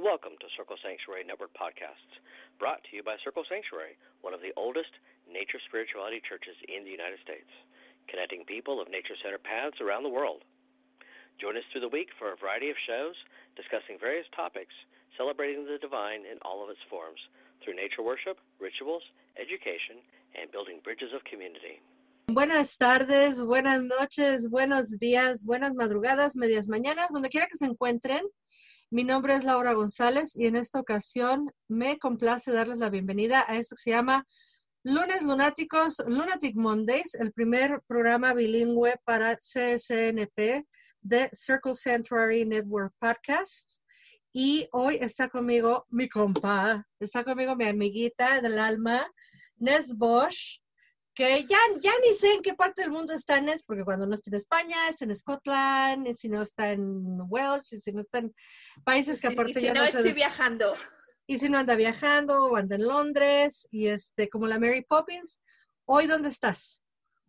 Welcome to Circle Sanctuary Network Podcasts, brought to you by Circle Sanctuary, one of the oldest nature spirituality churches in the United States, connecting people of nature-centered paths around the world. Join us through the week for a variety of shows discussing various topics, celebrating the divine in all of its forms, through nature worship, rituals, education, and building bridges of community. Buenas tardes, buenas noches, buenos días, buenas madrugadas, medias mañanas, donde quiera que se encuentren. Mi nombre es Laura González y en esta ocasión me complace darles la bienvenida a esto que se llama Lunes Lunáticos, Lunatic Mondays, el primer programa bilingüe para CSNP de Circle Sanctuary Network Podcasts. Y hoy está conmigo mi compa, está conmigo mi amiguita del alma, Nes Bosch, que ya ni sé en qué parte del mundo está Nes, porque cuando no está en España, es en Scotland, y si no está en Welsh, y si no está en países que aparte y si yo no no estoy sé. viajando. Y si no anda viajando, o anda en Londres, y como la Mary Poppins. ¿Hoy dónde estás?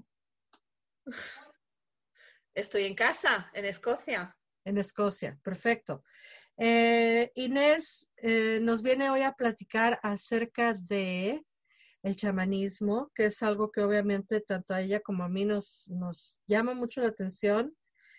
Estoy en casa, en Escocia. En Escocia, perfecto. Inés nos viene hoy a platicar acerca de el chamanismo, que es algo que obviamente tanto a ella como a mí nos llama mucho la atención.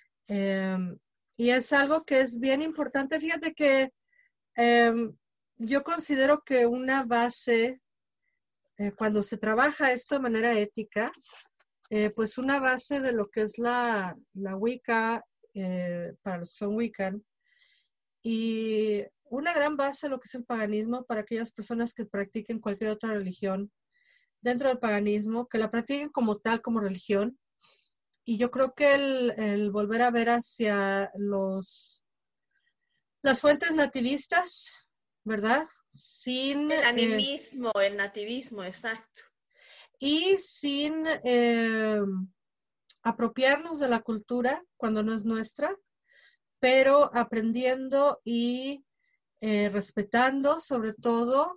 Y es algo que es bien importante. Fíjate que yo considero que una base, cuando se trabaja esto de manera ética, pues una base de lo que es la Wicca, para los que son Wiccan, y una gran base de lo que es el paganismo para aquellas personas que practiquen cualquier otra religión dentro del paganismo, que la practiquen como tal, como religión. Y yo creo que el volver a ver hacia las fuentes nativistas, ¿verdad? Sin el animismo, el nativismo, exacto. Y sin apropiarnos de la cultura cuando no es nuestra, pero aprendiendo y respetando sobre todo,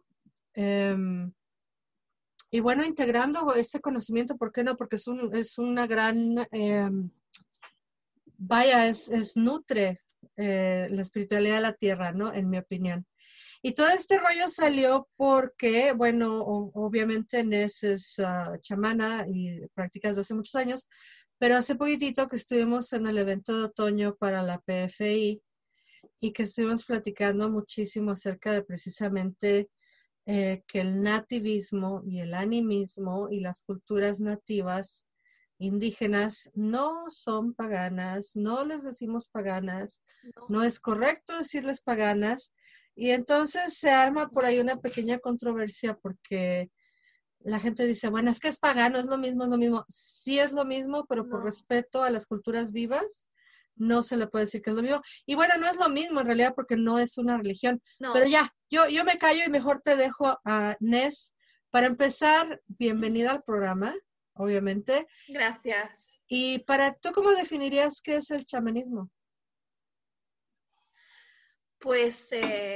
y bueno, integrando ese conocimiento. ¿Por qué no? Porque es una gran, nutre la espiritualidad de la tierra, ¿no? En mi opinión. Y todo este rollo salió porque, bueno, obviamente Nes es chamana y practica desde hace muchos años, pero hace poquitito que estuvimos en el evento de otoño para la PFI y que estuvimos platicando muchísimo acerca de precisamente que el nativismo y el animismo y las culturas nativas indígenas no son paganas, no les decimos paganas, no es correcto decirles paganas. Y entonces se arma por ahí una pequeña controversia porque la gente dice, bueno, es que es pagano, es lo mismo, es lo mismo. Sí es lo mismo, pero por respeto a las culturas vivas, no se le puede decir que es lo mismo. Y bueno, no es lo mismo en realidad porque no es una religión. No. Pero ya, yo me callo y mejor te dejo a Nes. Para empezar, bienvenida al programa, obviamente. Gracias. Y ¿tú cómo definirías qué es el chamanismo? Pues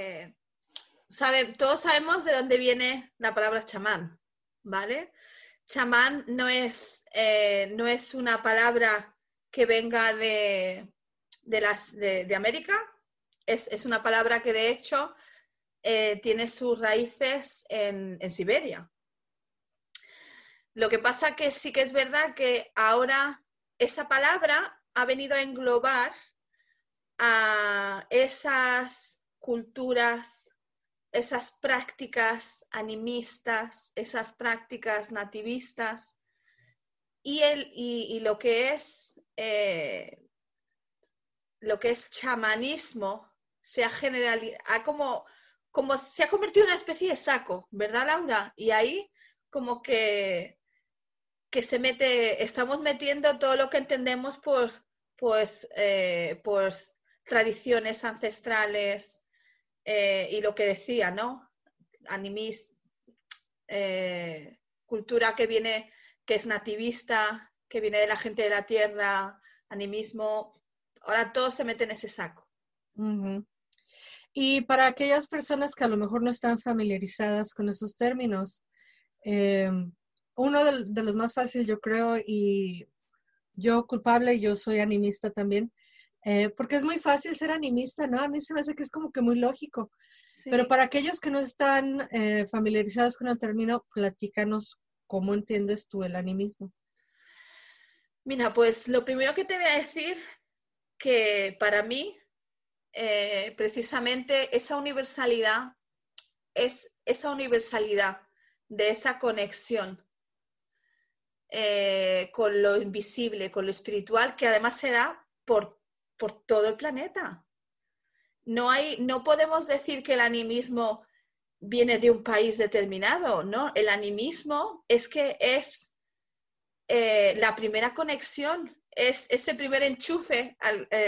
todos sabemos de dónde viene la palabra chamán, ¿vale? Chamán no es una palabra que venga de América, es una palabra que de hecho tiene sus raíces en Siberia. Lo que pasa que sí que es verdad que ahora esa palabra ha venido a englobar a esas culturas, esas prácticas animistas, esas prácticas nativistas y lo que es chamanismo se ha generalizado, como se ha convertido en una especie de saco, ¿verdad, Laura? Y ahí como que estamos metiendo todo lo que entendemos por tradiciones ancestrales y lo que decía, ¿no? Cultura que es nativista, que viene de la gente de la tierra, animismo. Ahora todo se mete en ese saco. Uh-huh. Y para aquellas personas que a lo mejor no están familiarizadas con esos términos, uno de los más fáciles, yo creo, y yo culpable, yo soy animista también, porque es muy fácil ser animista, ¿no? A mí se me hace que es como que muy lógico. Sí. Pero para aquellos que no están familiarizados con el término, platícanos cómo entiendes tú el animismo. Mira, pues lo primero que te voy a decir, que para mí, precisamente esa universalidad es esa universalidad de esa conexión con lo invisible, con lo espiritual, que además se da por todo el planeta. No podemos decir que el animismo viene de un país determinado, ¿no? El animismo es que es la primera conexión, es ese primer enchufe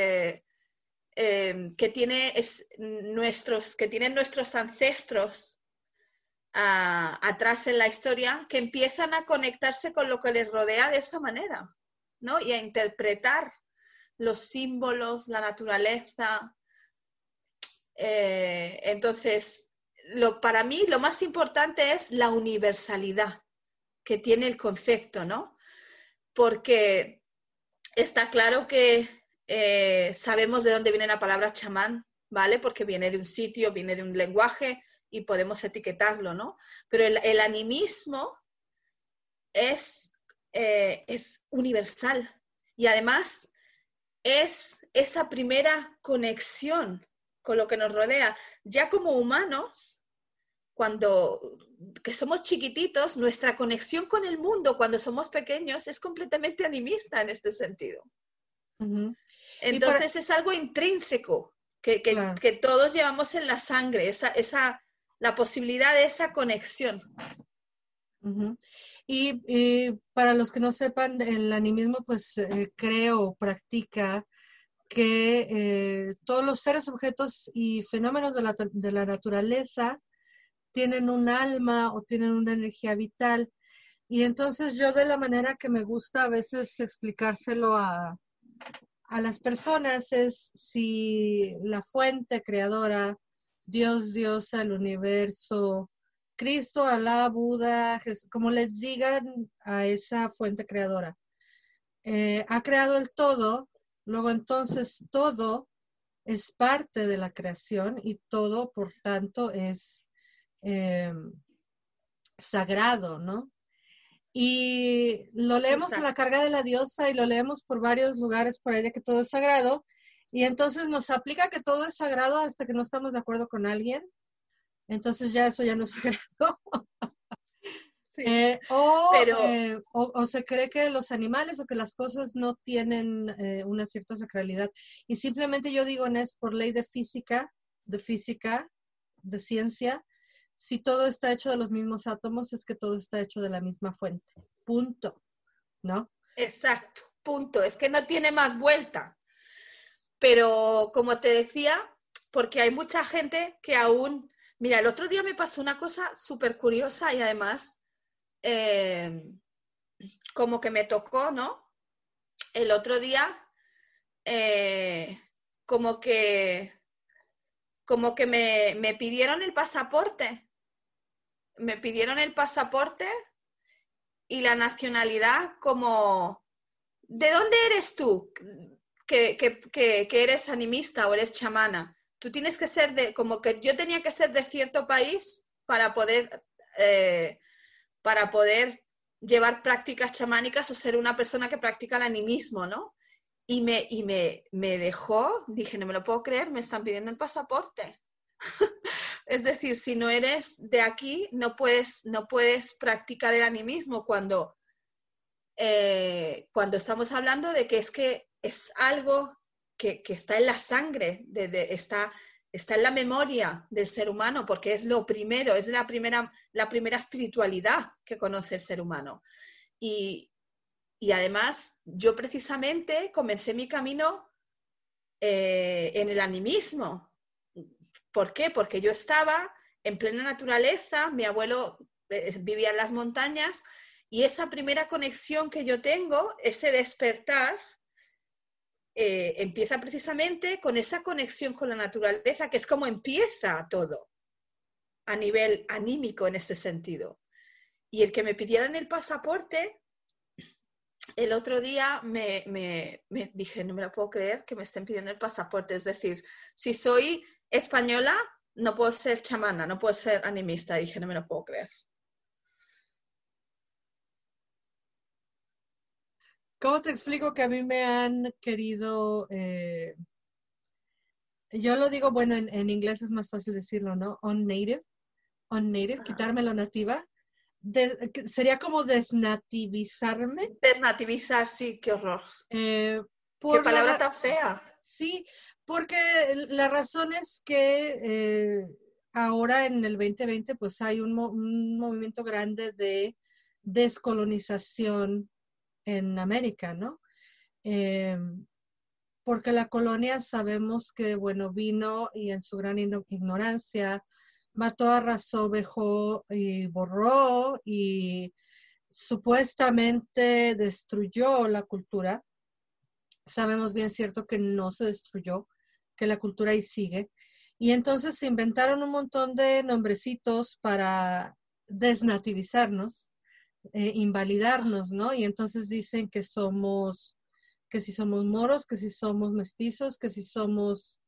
que tienen nuestros ancestros atrás en la historia, que empiezan a conectarse con lo que les rodea de esa manera, ¿no? Y a interpretar los símbolos, la naturaleza. Entonces, para mí lo más importante es la universalidad que tiene el concepto, ¿no? Porque está claro que sabemos de dónde viene la palabra chamán, ¿vale? Porque viene de un sitio, viene de un lenguaje y podemos etiquetarlo, ¿no? Pero el animismo es universal y además es esa primera conexión con lo que nos rodea. Ya como humanos, que somos chiquititos, nuestra conexión con el mundo cuando somos pequeños es completamente animista en este sentido. Uh-huh. Entonces es algo intrínseco Claro. que todos llevamos en la sangre, la posibilidad de esa conexión. Uh-huh. Y para los que no sepan, el animismo pues creo o practica que todos los seres, objetos y fenómenos de la naturaleza tienen un alma o tienen una energía vital. Y entonces yo, de la manera que me gusta a veces explicárselo a las personas, es si la fuente creadora, Dios, diosa, el universo, Cristo, Alá, Buda, Jesús, como les digan a esa fuente creadora, ha creado el todo, luego entonces todo es parte de la creación y todo, por tanto, es sagrado, ¿no? Y lo leemos en la carga de la diosa y lo leemos por varios lugares por ahí de que todo es sagrado, y entonces nos aplica que todo es sagrado hasta que no estamos de acuerdo con alguien, entonces ya eso ya no es sagrado. Sí, o se cree que los animales o que las cosas no tienen una cierta sacralidad, y simplemente yo digo, Nes, por ley de física, de ciencia, si todo está hecho de los mismos átomos, es que todo está hecho de la misma fuente. Punto. ¿No? Exacto, punto. Es que no tiene más vuelta. Pero como te decía, porque hay mucha gente que aún... Mira, el otro día me pasó una cosa súper curiosa y además como que me tocó, ¿no? El otro día como que me pidieron el pasaporte. Me pidieron el pasaporte y la nacionalidad como, ¿de dónde eres tú? Que eres animista o eres chamana. Tú tienes que ser como que yo tenía que ser de cierto país para poder llevar prácticas chamánicas o ser una persona que practica el animismo, ¿no? Y me dejó, dije, no me lo puedo creer, me están pidiendo el pasaporte. Es decir, si no eres de aquí, no puedes practicar el animismo cuando estamos hablando de que es algo que está en la sangre, está en la memoria del ser humano, porque es lo primero, es la primera espiritualidad que conoce el ser humano. Y además, yo precisamente comencé mi camino en el animismo. ¿Por qué? Porque yo estaba en plena naturaleza, mi abuelo vivía en las montañas, y esa primera conexión que yo tengo, ese despertar, empieza precisamente con esa conexión con la naturaleza, que es como empieza todo a nivel anímico en ese sentido. Y el que me pidieran el pasaporte el otro día me dije, no me lo puedo creer que me estén pidiendo el pasaporte. Es decir, si soy española, no puedo ser chamana, no puedo ser animista. Dije, no me lo puedo creer. ¿Cómo te explico que a mí me han querido, yo lo digo, bueno, en inglés es más fácil decirlo, ¿no? On native, quitarme lo nativa. Sería como desnativizarme. Desnativizar, sí, qué horror. eh, Qué por palabra tan fea. Sí, porque la razón es que ahora en el 2020 pues hay un movimiento grande de descolonización en América, ¿no? Eh, porque la colonia sabemos que, bueno, vino y en su gran ignorancia mató, arrasó, vejó y borró y supuestamente destruyó la cultura. Sabemos bien cierto que no se destruyó, que la cultura ahí sigue. Y entonces se inventaron un montón de nombrecitos para desnativizarnos, invalidarnos, ¿no? Y entonces dicen que si somos moros, que si somos mestizos, que si somos,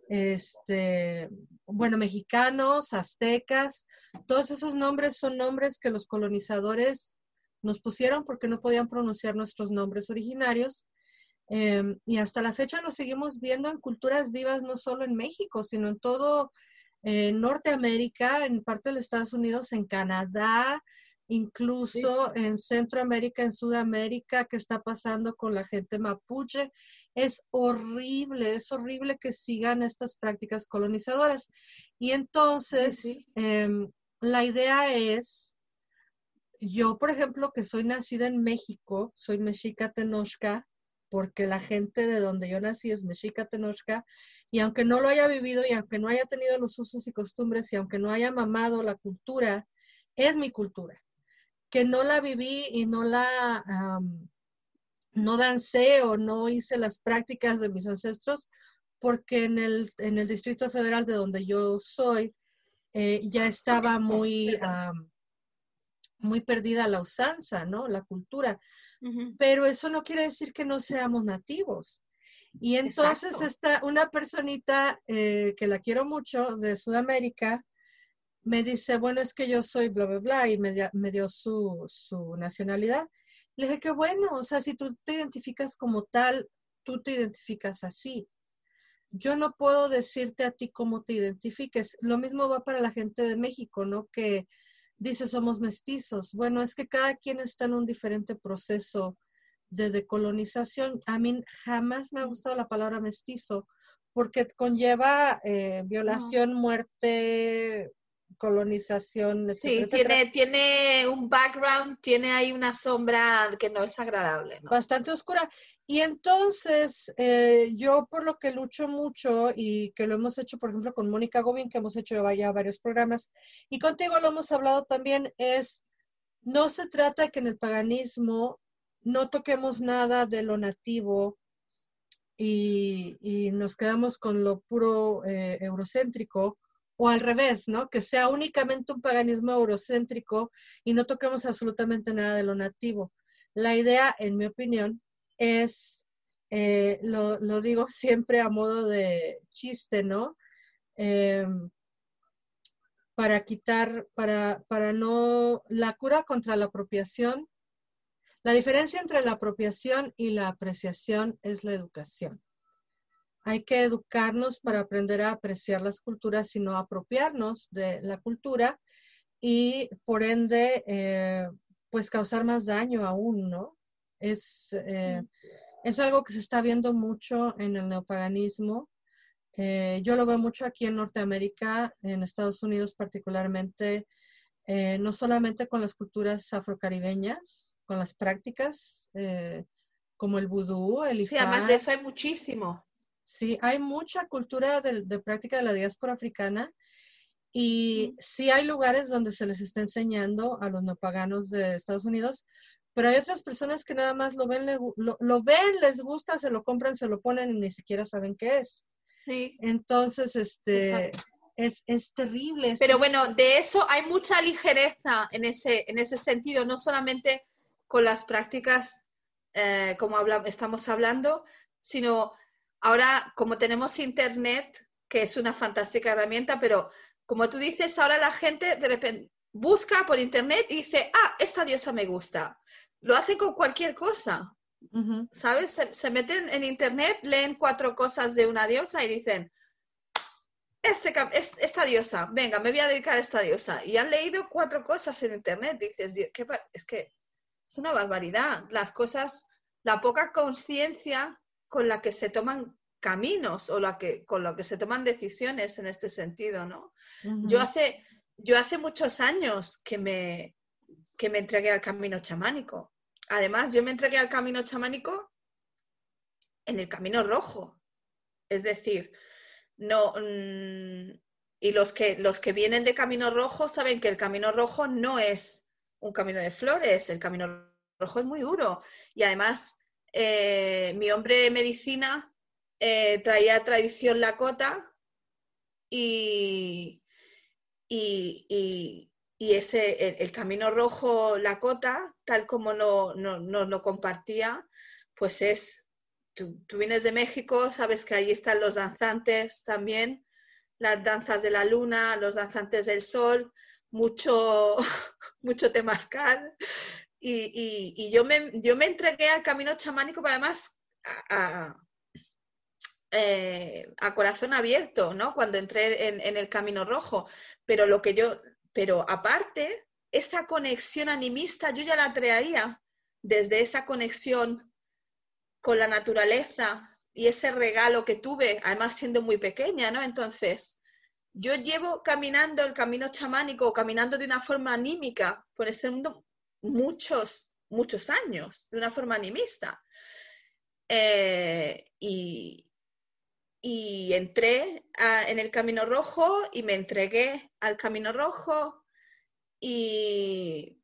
bueno, mexicanos, aztecas. Todos esos nombres son nombres que los colonizadores nos pusieron porque no podían pronunciar nuestros nombres originarios. Y hasta la fecha lo seguimos viendo en culturas vivas, no solo en México, sino en todo Norteamérica, en parte de los Estados Unidos, en Canadá, incluso en Centroamérica, en Sudamérica. ¿Qué está pasando con la gente mapuche? Es horrible que sigan estas prácticas colonizadoras. Y entonces, la idea es, yo, por ejemplo, que soy nacida en México, soy mexica tenochca, porque la gente de donde yo nací es mexica tenochca, y aunque no lo haya vivido, y aunque no haya tenido los usos y costumbres, y aunque no haya mamado la cultura, es mi cultura. Que no la viví y no no dancé o no hice las prácticas de mis ancestros, porque en el Distrito Federal de donde yo soy, ya estaba muy perdida la usanza, ¿no? La cultura. Pero eso no quiere decir que no seamos nativos. Y entonces una personita que la quiero mucho de Sudamérica me dice, bueno, es que yo soy bla, bla, bla, y me dio su nacionalidad. Le dije, qué bueno, o sea, si tú te identificas como tal, tú te identificas así. Yo no puedo decirte a ti cómo te identifiques. Lo mismo va para la gente de México, ¿no? Que dice somos mestizos. Bueno, es que cada quien está en un diferente proceso de decolonización. A mí jamás me ha gustado la palabra mestizo porque conlleva violación, muerte, colonización, etcétera, etcétera. Tiene un background, tiene ahí una sombra que no es agradable, ¿no? Bastante oscura. Y entonces, yo por lo que lucho mucho y que lo hemos hecho, por ejemplo, con Mónica Gobin, que hemos hecho ya varios programas, y contigo lo hemos hablado también, no se trata de que en el paganismo no toquemos nada de lo nativo y nos quedamos con lo puro eurocéntrico, o al revés, ¿no? Que sea únicamente un paganismo eurocéntrico y no toquemos absolutamente nada de lo nativo. La idea, en mi opinión, es, lo digo siempre a modo de chiste, ¿no? Para no, la cura contra la apropiación, la diferencia entre la apropiación y la apreciación es la educación. Hay que educarnos para aprender a apreciar las culturas y no apropiarnos de la cultura y por ende, pues causar más daño aún, ¿no? Es algo que se está viendo mucho en el neopaganismo. Yo lo veo mucho aquí en Norteamérica, en Estados Unidos particularmente, no solamente con las culturas afrocaribeñas, con las prácticas como el vudú, el ifá. Sí, además de eso hay muchísimo. Sí, hay mucha cultura de práctica de la diáspora africana y sí hay lugares donde se les está enseñando a los neopaganos de Estados Unidos, pero hay otras personas que nada más lo ven, les gusta, se lo compran, se lo ponen y ni siquiera saben qué es. Sí. Entonces, es terrible. Pero bueno, de eso hay mucha ligereza en ese sentido, no solamente con las prácticas como estamos hablando, sino ahora como tenemos internet, que es una fantástica herramienta, pero como tú dices, ahora la gente de repente busca por internet y dice, esta diosa me gusta. Lo hace con cualquier cosa, ¿sabes? Se meten en internet, leen 4 cosas de una diosa y dicen, esta diosa, venga, me voy a dedicar a esta diosa. Y han leído 4 cosas en internet. Dices, es que es una barbaridad. Las cosas, la poca conciencia con la que se toman caminos o con lo que se toman decisiones en este sentido, ¿no? Yo hace muchos años que me entregué al camino chamánico. Además, yo me entregué al camino chamánico en el Camino Rojo. Es decir, no, y los que vienen de Camino Rojo saben que el Camino Rojo no es un camino de flores, el Camino Rojo es muy duro. Y además, mi hombre de medicina traía tradición lakota y el Camino Rojo lakota, tal como lo compartía, pues es... Tú vienes de México, sabes que allí están los danzantes también, las danzas de la luna, los danzantes del sol, mucho temazcal. Y yo me entregué al camino chamánico, pero además a corazón abierto, ¿no? Cuando entré en el Camino Rojo. Pero aparte, esa conexión animista yo ya la traía desde esa conexión con la naturaleza y ese regalo que tuve, además siendo muy pequeña, ¿no? Entonces, yo llevo caminando el camino chamánico, caminando de una forma anímica por este mundo muchos años, de una forma animista. Y entré en el Camino Rojo y me entregué al Camino Rojo y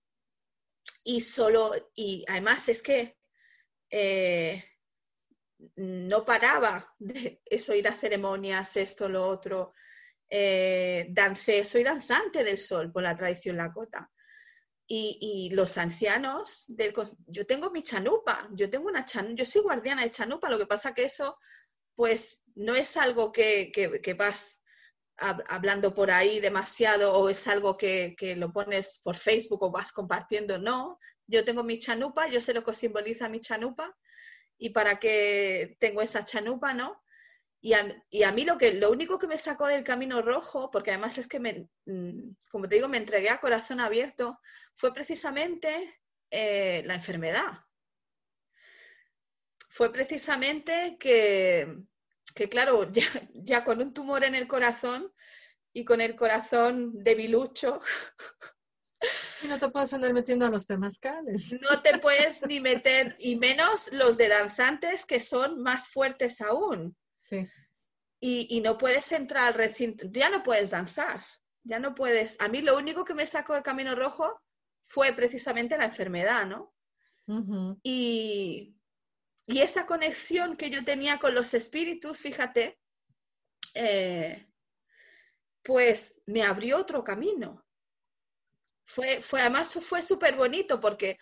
además es que no paraba de eso, ir a ceremonias, esto, lo otro. Soy danzante del sol por la tradición lakota. Y los ancianos, yo tengo mi chanupa, yo soy guardiana de chanupa, lo que pasa que eso pues no es algo que vas hablando por ahí demasiado o es algo que lo pones por Facebook o vas compartiendo, no. Yo tengo mi chanupa, yo sé lo que simboliza mi chanupa y para qué tengo esa chanupa, ¿no? Y a mí lo único que me sacó del Camino Rojo, porque además es que, como te digo, me entregué a corazón abierto, fue precisamente la enfermedad. Fue precisamente que claro, ya con un tumor en el corazón y con el corazón debilucho. Y no te puedes andar metiendo a los temazcales. No te puedes ni meter, y menos los de danzantes que son más fuertes aún. Sí. Y no puedes entrar al recinto, ya no puedes danzar, ya no puedes. A mí lo único que me sacó del Camino Rojo fue precisamente la enfermedad, ¿no? Y esa conexión que yo tenía con los espíritus, fíjate, pues me abrió otro camino. Además fue súper bonito porque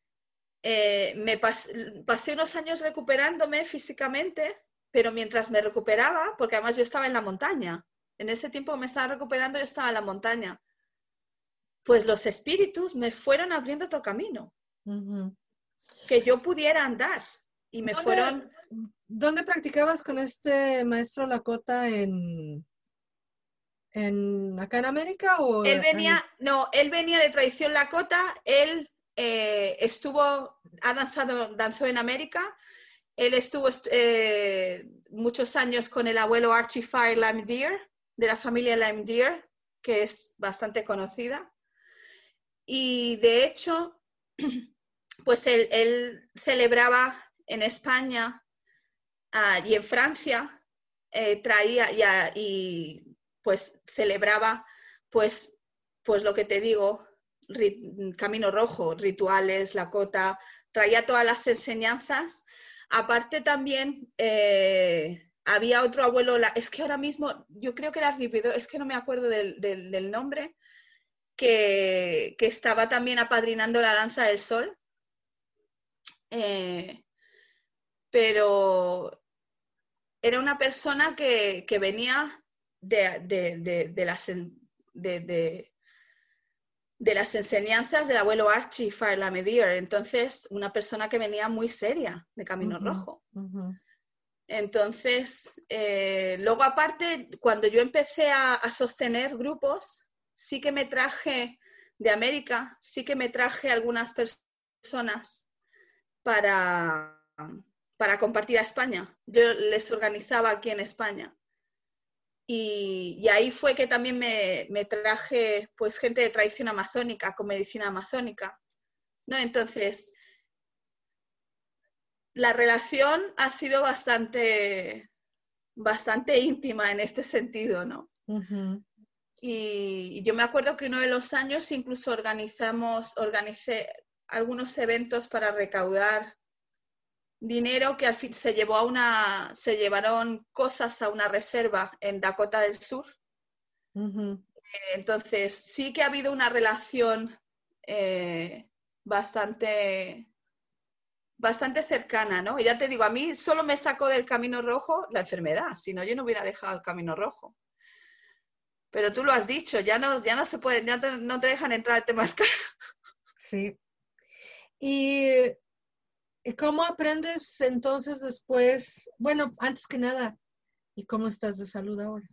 pasé unos años recuperándome físicamente, pero mientras me recuperaba, porque además yo estaba en la montaña, en ese tiempo me estaba recuperando, yo estaba en la montaña, pues los espíritus me fueron abriendo otro camino, que yo pudiera andar. Y me fueron... ¿Dónde practicabas con este maestro lakota acá en América? ¿O él venía de tradición lakota, él danzó en América, él estuvo muchos años con el abuelo Archie Fire Lime Deer, de la familia Lime Deer, que es bastante conocida. Y de hecho, pues él celebraba en España y en Francia, traía y pues celebraba pues lo que te digo, Camino Rojo, rituales, lakota, traía todas las enseñanzas. Aparte también había otro abuelo, es que ahora mismo yo creo que era Ripido, es que no me acuerdo del nombre, que estaba también apadrinando la danza del sol. pero era una persona que venía de las enseñanzas del abuelo Archie Farlamedier, entonces una persona que venía muy seria de Camino Rojo. Entonces, luego aparte, cuando yo empecé a sostener grupos, sí que me traje de América, sí que me traje algunas personas para compartir a España. Yo les organizaba aquí en España. Y ahí fue que también me traje pues gente de tradición amazónica, con medicina amazónica, ¿no? Entonces, la relación ha sido bastante íntima en este sentido, ¿no? Y yo me acuerdo que uno de los años incluso organicé algunos eventos para recaudar dinero que al fin se llevaron cosas a una reserva en Dakota del Sur. Entonces, sí que ha habido una relación bastante cercana, ¿no? Y ya te digo, a mí solo me sacó del Camino Rojo la enfermedad, si no yo no hubiera dejado el Camino Rojo. Pero tú lo has dicho, ya no se puede, no te dejan entrar al Temazcal. Sí. ¿Y cómo aprendes entonces después? Bueno, antes que nada, ¿y cómo estás de salud ahora?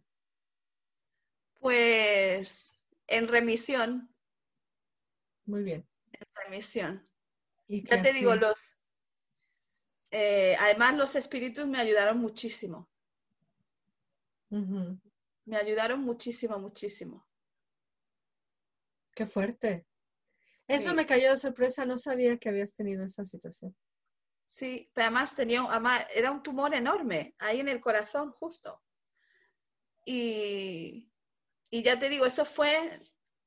Pues en remisión. Muy bien. En remisión. ¿Y Ya te digo, además los espíritus me ayudaron muchísimo. Me ayudaron muchísimo, muchísimo. Qué fuerte. Eso Sí. me cayó de sorpresa, no sabía que habías tenido esa situación. Sí, pero además era un tumor enorme, ahí en el corazón justo. Y ya te digo, eso fue,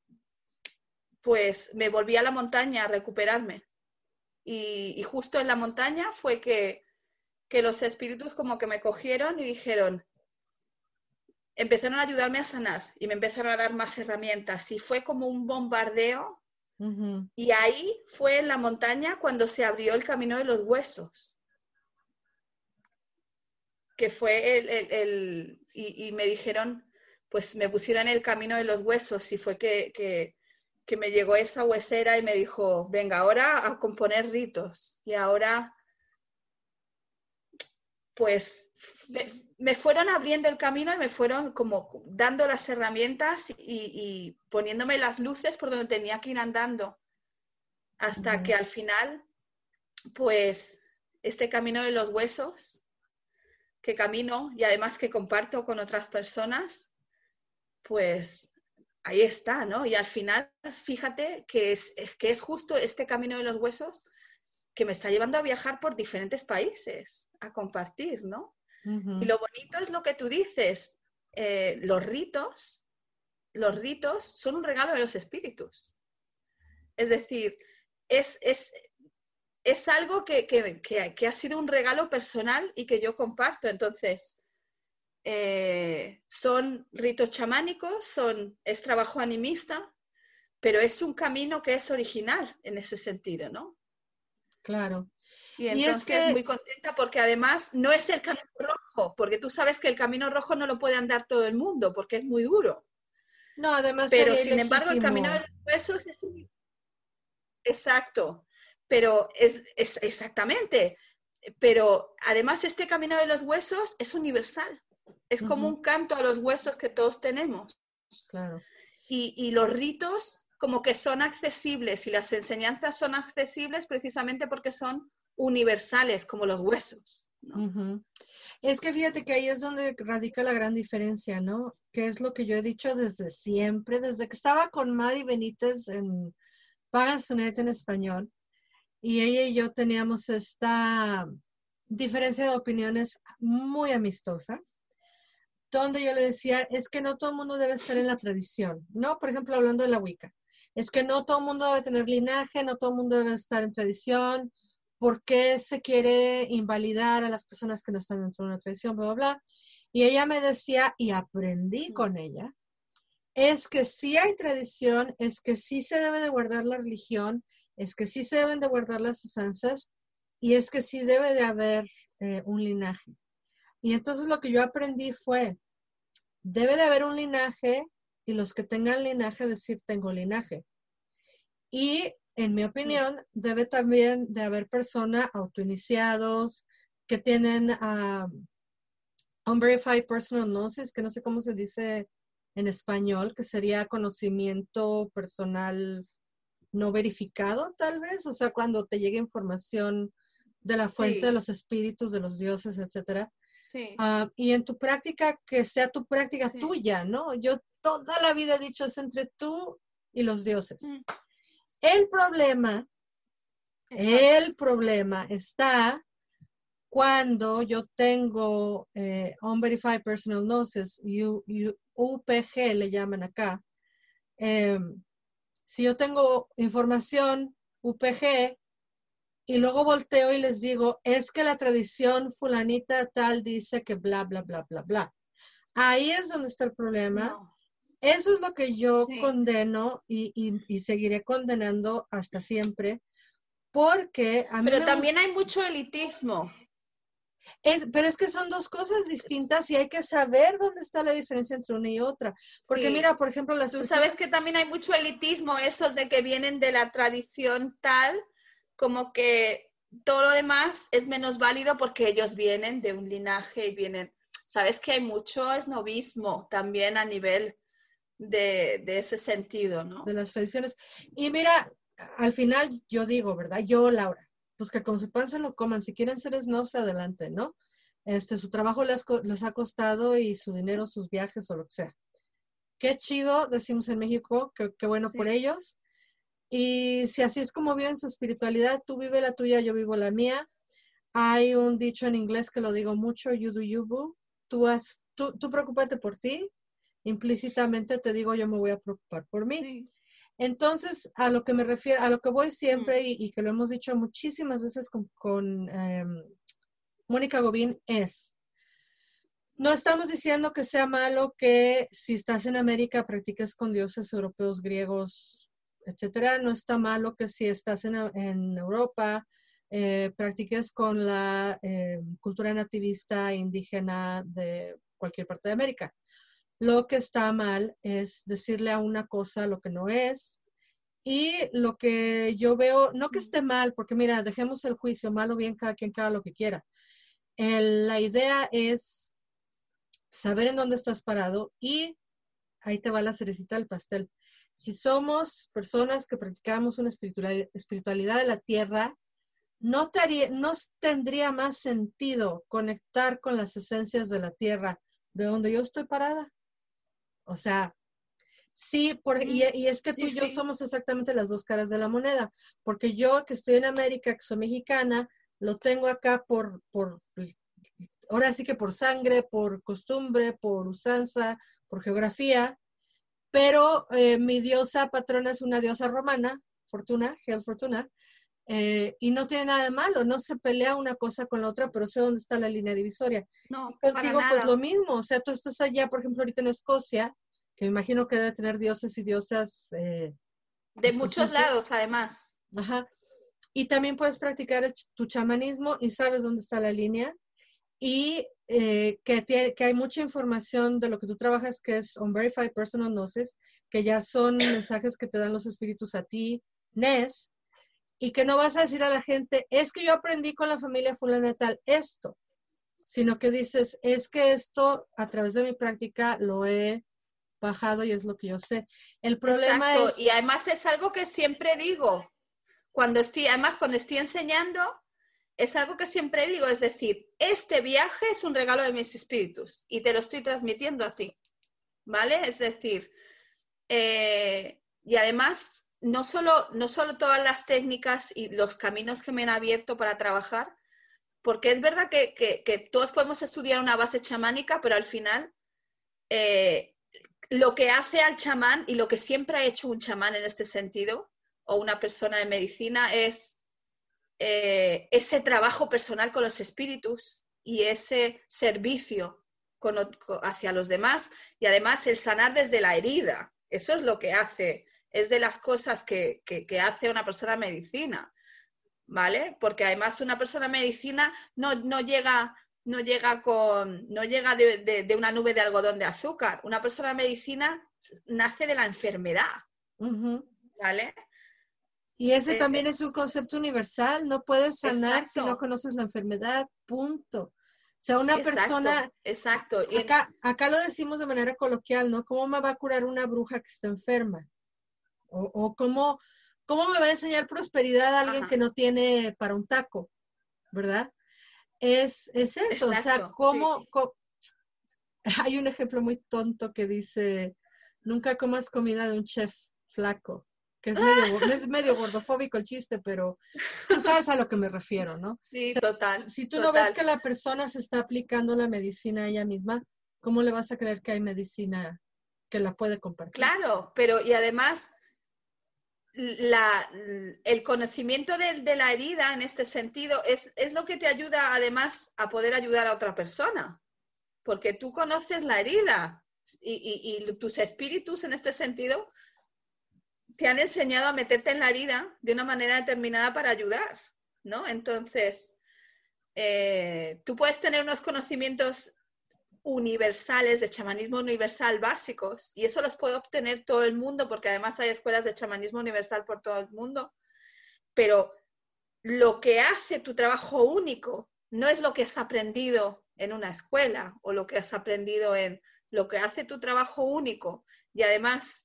pues me volví a la montaña a recuperarme. Y justo en la montaña fue que los espíritus como que me cogieron y dijeron, empezaron a ayudarme a sanar y me empezaron a dar más herramientas y fue como un bombardeo. Y ahí fue en la montaña cuando se abrió el camino de los huesos, que fue y me dijeron, pues me pusieron el camino de los huesos y fue que me llegó esa huesera y me dijo, venga, ahora a componer ritos. Y ahora pues me fueron abriendo el camino y me fueron como dando las herramientas y poniéndome las luces por donde tenía que ir andando. Hasta que al final, pues, este camino de los huesos que camino y además que comparto con otras personas, pues ahí está, ¿no? Y al final, fíjate que es justo este camino de los huesos que me está llevando a viajar por diferentes países, a compartir, ¿no? Y lo bonito es lo que tú dices, los ritos son un regalo de los espíritus. Es decir, es algo que ha sido un regalo personal y que yo comparto. Entonces, son ritos chamánicos, es trabajo animista, pero es un camino que es original en ese sentido, ¿no? Claro. Y entonces muy contenta porque además no es el camino rojo, porque tú sabes que el camino rojo no lo puede andar todo el mundo porque es muy duro. No, además pero sin embargo el camino de los huesos es un... Exacto, pero es exactamente, pero además este camino de los huesos es universal, es como un canto a los huesos que todos tenemos. Claro. Y los ritos como que son accesibles y las enseñanzas son accesibles precisamente porque son universales como los huesos, ¿no? Es que fíjate que ahí es donde radica la gran diferencia, ¿no? Que es lo que yo he dicho desde siempre, desde que estaba con Madi Benítez en Pagan Sunet en español, y ella y yo teníamos esta diferencia de opiniones muy amistosa, donde yo le decía, es que no todo el mundo debe estar en la tradición, ¿no? Por ejemplo, hablando de la Wicca, es que no todo el mundo debe tener linaje, no todo el mundo debe estar en tradición. ¿Por qué se quiere invalidar a las personas que no están dentro de una tradición, bla, bla, bla? Y ella me decía, y aprendí con ella, es que sí hay tradición, es que sí se debe de guardar la religión, es que sí se deben de guardar las usanzas, y es que sí debe de haber un linaje. Y entonces lo que yo aprendí fue, debe de haber un linaje y los que tengan linaje decir tengo linaje. Y en mi opinión, debe también de haber personas autoiniciados que tienen unverified personal gnosis, que no sé cómo se dice en español, que sería conocimiento personal no verificado, tal vez. O sea, cuando te llegue información de la fuente de los espíritus, de los dioses, etcétera. Sí. Y en tu práctica, que sea tu práctica tuya, ¿no? Yo toda la vida he dicho, es entre tú y los dioses. El problema está cuando yo tengo Unverified Personal Gnosis, UPG le llaman acá. Si yo tengo información UPG y luego volteo y les digo, es que la tradición fulanita tal dice que bla, bla, bla, bla, bla. Ahí es donde está el problema. No. Eso es lo que yo condeno y seguiré condenando hasta siempre, porque a mí pero también hay mucho elitismo. Pero es que son dos cosas distintas y hay que saber dónde está la diferencia entre una y otra. Porque mira, por ejemplo, Tú sabes que también hay mucho elitismo, esos de que vienen de la tradición tal, como que todo lo demás es menos válido porque ellos vienen de un linaje y vienen... Sabes que hay mucho esnovismo también a nivel de ese sentido, ¿no? De las tradiciones. Y mira, al final yo digo, ¿verdad? Yo, Laura, pues que con su pan se lo coman. Si quieren ser snobs, adelante, ¿no? Su trabajo les ha costado y su dinero, sus viajes o lo que sea. Qué chido, decimos en México, qué bueno por ellos. Y si así es como viven su espiritualidad, tú vive la tuya, yo vivo la mía. Hay un dicho en inglés que lo digo mucho, you do you, boo. Tú preocúpate por ti. Implícitamente te digo, yo me voy a preocupar por mí. Sí. Entonces, a lo que me refiero, a lo que voy siempre y que lo hemos dicho muchísimas veces con Mónica Gobín es, no estamos diciendo que sea malo que si estás en América practiques con dioses europeos, griegos, etcétera. No está malo que si estás en Europa practiques con la cultura nativista indígena de cualquier parte de América. Lo que está mal es decirle a una cosa lo que no es. Y lo que yo veo, no que esté mal, porque mira, dejemos el juicio, mal o bien, cada quien haga lo que quiera. La idea es saber en dónde estás parado y ahí te va la cerecita del pastel. Si somos personas que practicamos una espiritualidad de la tierra, no tendría más sentido conectar con las esencias de la tierra de donde yo estoy parada. O sea, sí, y es que tú y yo somos exactamente las dos caras de la moneda, porque yo que estoy en América, que soy mexicana, lo tengo acá ahora sí que por sangre, por costumbre, por usanza, por geografía, pero mi diosa patrona es una diosa romana, Fortuna, Hail Fortuna, y no tiene nada de malo, no se pelea una cosa con la otra, pero sé dónde está la línea divisoria. No, y contigo pues lo mismo, o sea, tú estás allá, por ejemplo, ahorita en Escocia, que me imagino que debe tener dioses y diosas de muchos lados, además. Ajá. Y también puedes practicar tu chamanismo y sabes dónde está la línea. Y que hay mucha información de lo que tú trabajas que es Unverified Personal Gnosis, que ya son mensajes que te dan los espíritus a ti, Ness, y que no vas a decir a la gente, es que yo aprendí con la familia fulana tal esto, sino que dices, es que esto a través de mi práctica lo he bajado y es lo que yo sé. El problema es... Y además es algo que siempre digo, cuando estoy enseñando, es algo que siempre digo, es decir, este viaje es un regalo de mis espíritus y te lo estoy transmitiendo a ti, ¿vale? Es decir, y además, no solo todas las técnicas y los caminos que me han abierto para trabajar, porque es verdad que todos podemos estudiar una base chamánica, pero al final lo que hace al chamán y lo que siempre ha hecho un chamán en este sentido, o una persona de medicina, es ese trabajo personal con los espíritus y ese servicio hacia los demás, y además el sanar desde la herida. Eso es lo que hace, es de las cosas que hace una persona de medicina, ¿vale? Porque además una persona en medicina no llega de una nube de algodón de azúcar. Una persona en medicina nace de la enfermedad, ¿vale? Y ese también es un concepto universal. No puedes sanar si no Exacto. conoces la enfermedad, punto. O sea, una persona, Exacto. acá lo decimos de manera coloquial, ¿no? ¿Cómo me va a curar una bruja que está enferma? O cómo me va a enseñar prosperidad a alguien Ajá. que no tiene para un taco, ¿verdad? Es eso, Exacto, o sea, hay un ejemplo muy tonto que dice, nunca comas comida de un chef flaco, que es medio gordofóbico el chiste, pero tú sabes a lo que me refiero, ¿no? Sí, O sea, total. si tú no ves que la persona se está aplicando la medicina a ella misma, ¿cómo le vas a creer que hay medicina que la puede compartir? Claro, pero y además el conocimiento de la herida en este sentido es lo que te ayuda además a poder ayudar a otra persona, porque tú conoces la herida y tus espíritus en este sentido te han enseñado a meterte en la herida de una manera determinada para ayudar, ¿no? Entonces, tú puedes tener unos conocimientos universales, de chamanismo universal básicos, y eso los puede obtener todo el mundo, porque además hay escuelas de chamanismo universal por todo el mundo, pero lo que hace tu trabajo único no es lo que has aprendido en una escuela o lo que has aprendido en lo que hace tu trabajo único, y además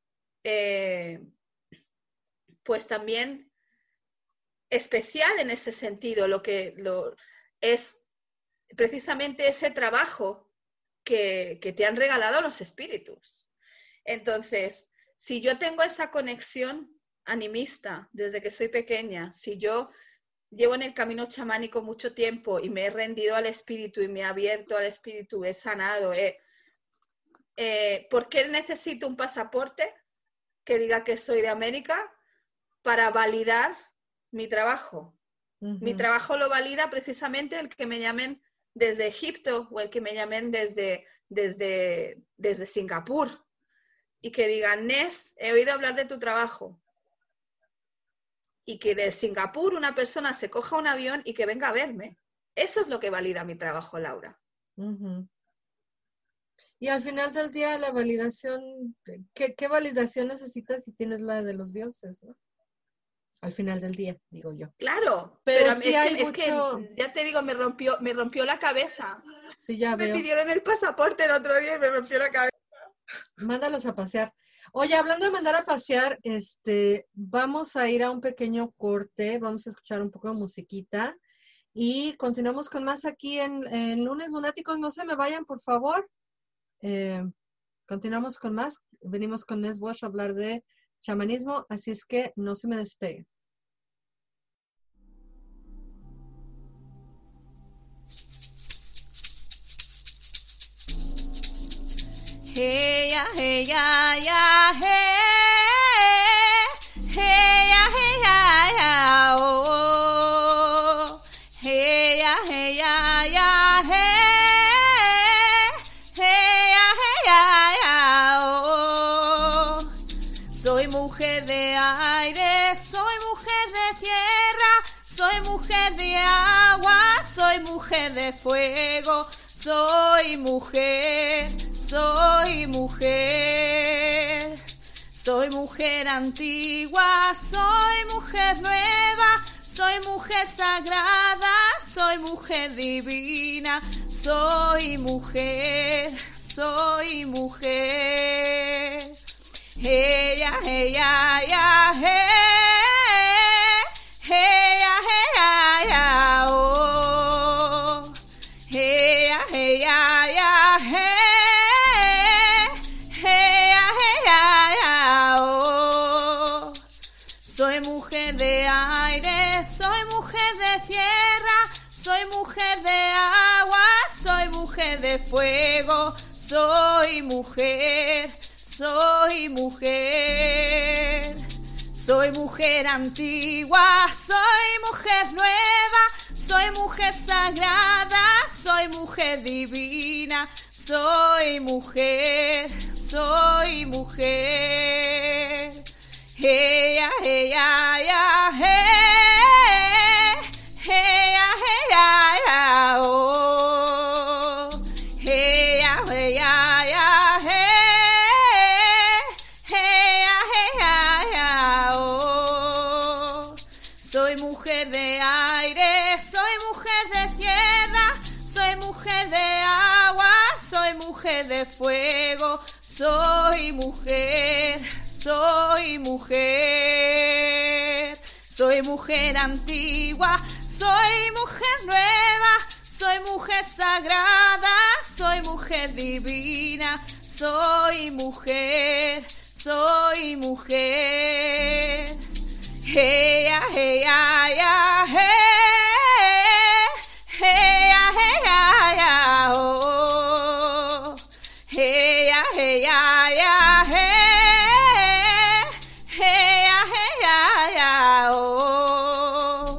pues también especial en ese sentido, es precisamente ese trabajo que te han regalado los espíritus. Entonces, si yo tengo esa conexión animista desde que soy pequeña, si yo llevo en el camino chamánico mucho tiempo y me he rendido al espíritu y me he abierto al espíritu, he sanado, ¿por qué necesito un pasaporte que diga que soy de América para validar mi trabajo? Mi trabajo lo valida precisamente el que me llamen desde Egipto o el que me llamen desde Singapur y que digan, Nes, he oído hablar de tu trabajo. Y que de Singapur una persona se coja un avión y que venga a verme. Eso es lo que valida mi trabajo, Laura. Y al final del día, la validación, ¿qué validación necesitas si tienes la de los dioses, ¿no? Al final del día, digo yo. Claro, pero sí es que ya te digo, me rompió la cabeza. Sí, ya me veo. Pidieron el pasaporte el otro día y me rompió la cabeza. Mándalos a pasear. Oye, hablando de mandar a pasear, vamos a ir a un pequeño corte, vamos a escuchar un poco de musiquita y continuamos con más aquí en Lunes Lunáticos. No se me vayan, por favor. Continuamos con más. Venimos con Nes Bosch a hablar de chamanismo, así es que no se me despeguen. Hey ya, hey ya, ya, hey, hey ya, hey ya, ya, oh, hey ya, ya, hey, hey ya, ya, oh. Soy mujer de aire, soy mujer de tierra, soy mujer de agua, soy mujer de fuego, soy mujer. Soy mujer, soy mujer antigua, soy mujer nueva, soy mujer sagrada, soy mujer divina, soy mujer, soy mujer. Ella, ella, ella, ella, ella, ella, oh, ella, ella, ella, soy mujer de aire, soy mujer de tierra, soy mujer de agua, soy mujer de fuego, soy mujer, soy mujer. Soy mujer antigua, soy mujer nueva, soy mujer sagrada, soy mujer divina, soy mujer, soy mujer. Ella, ella, ella, hey. de fuego. Soy mujer, soy mujer. Soy mujer antigua, soy mujer nueva. Soy mujer sagrada, soy mujer divina. Soy mujer, soy mujer. Hey, ya, hey, ya, ya, hey. Hey, ya, hey, ya, ya, oh. Hey, ya, hey, ya, ya, hey. Hey, ya, hey, ya, ya, oh.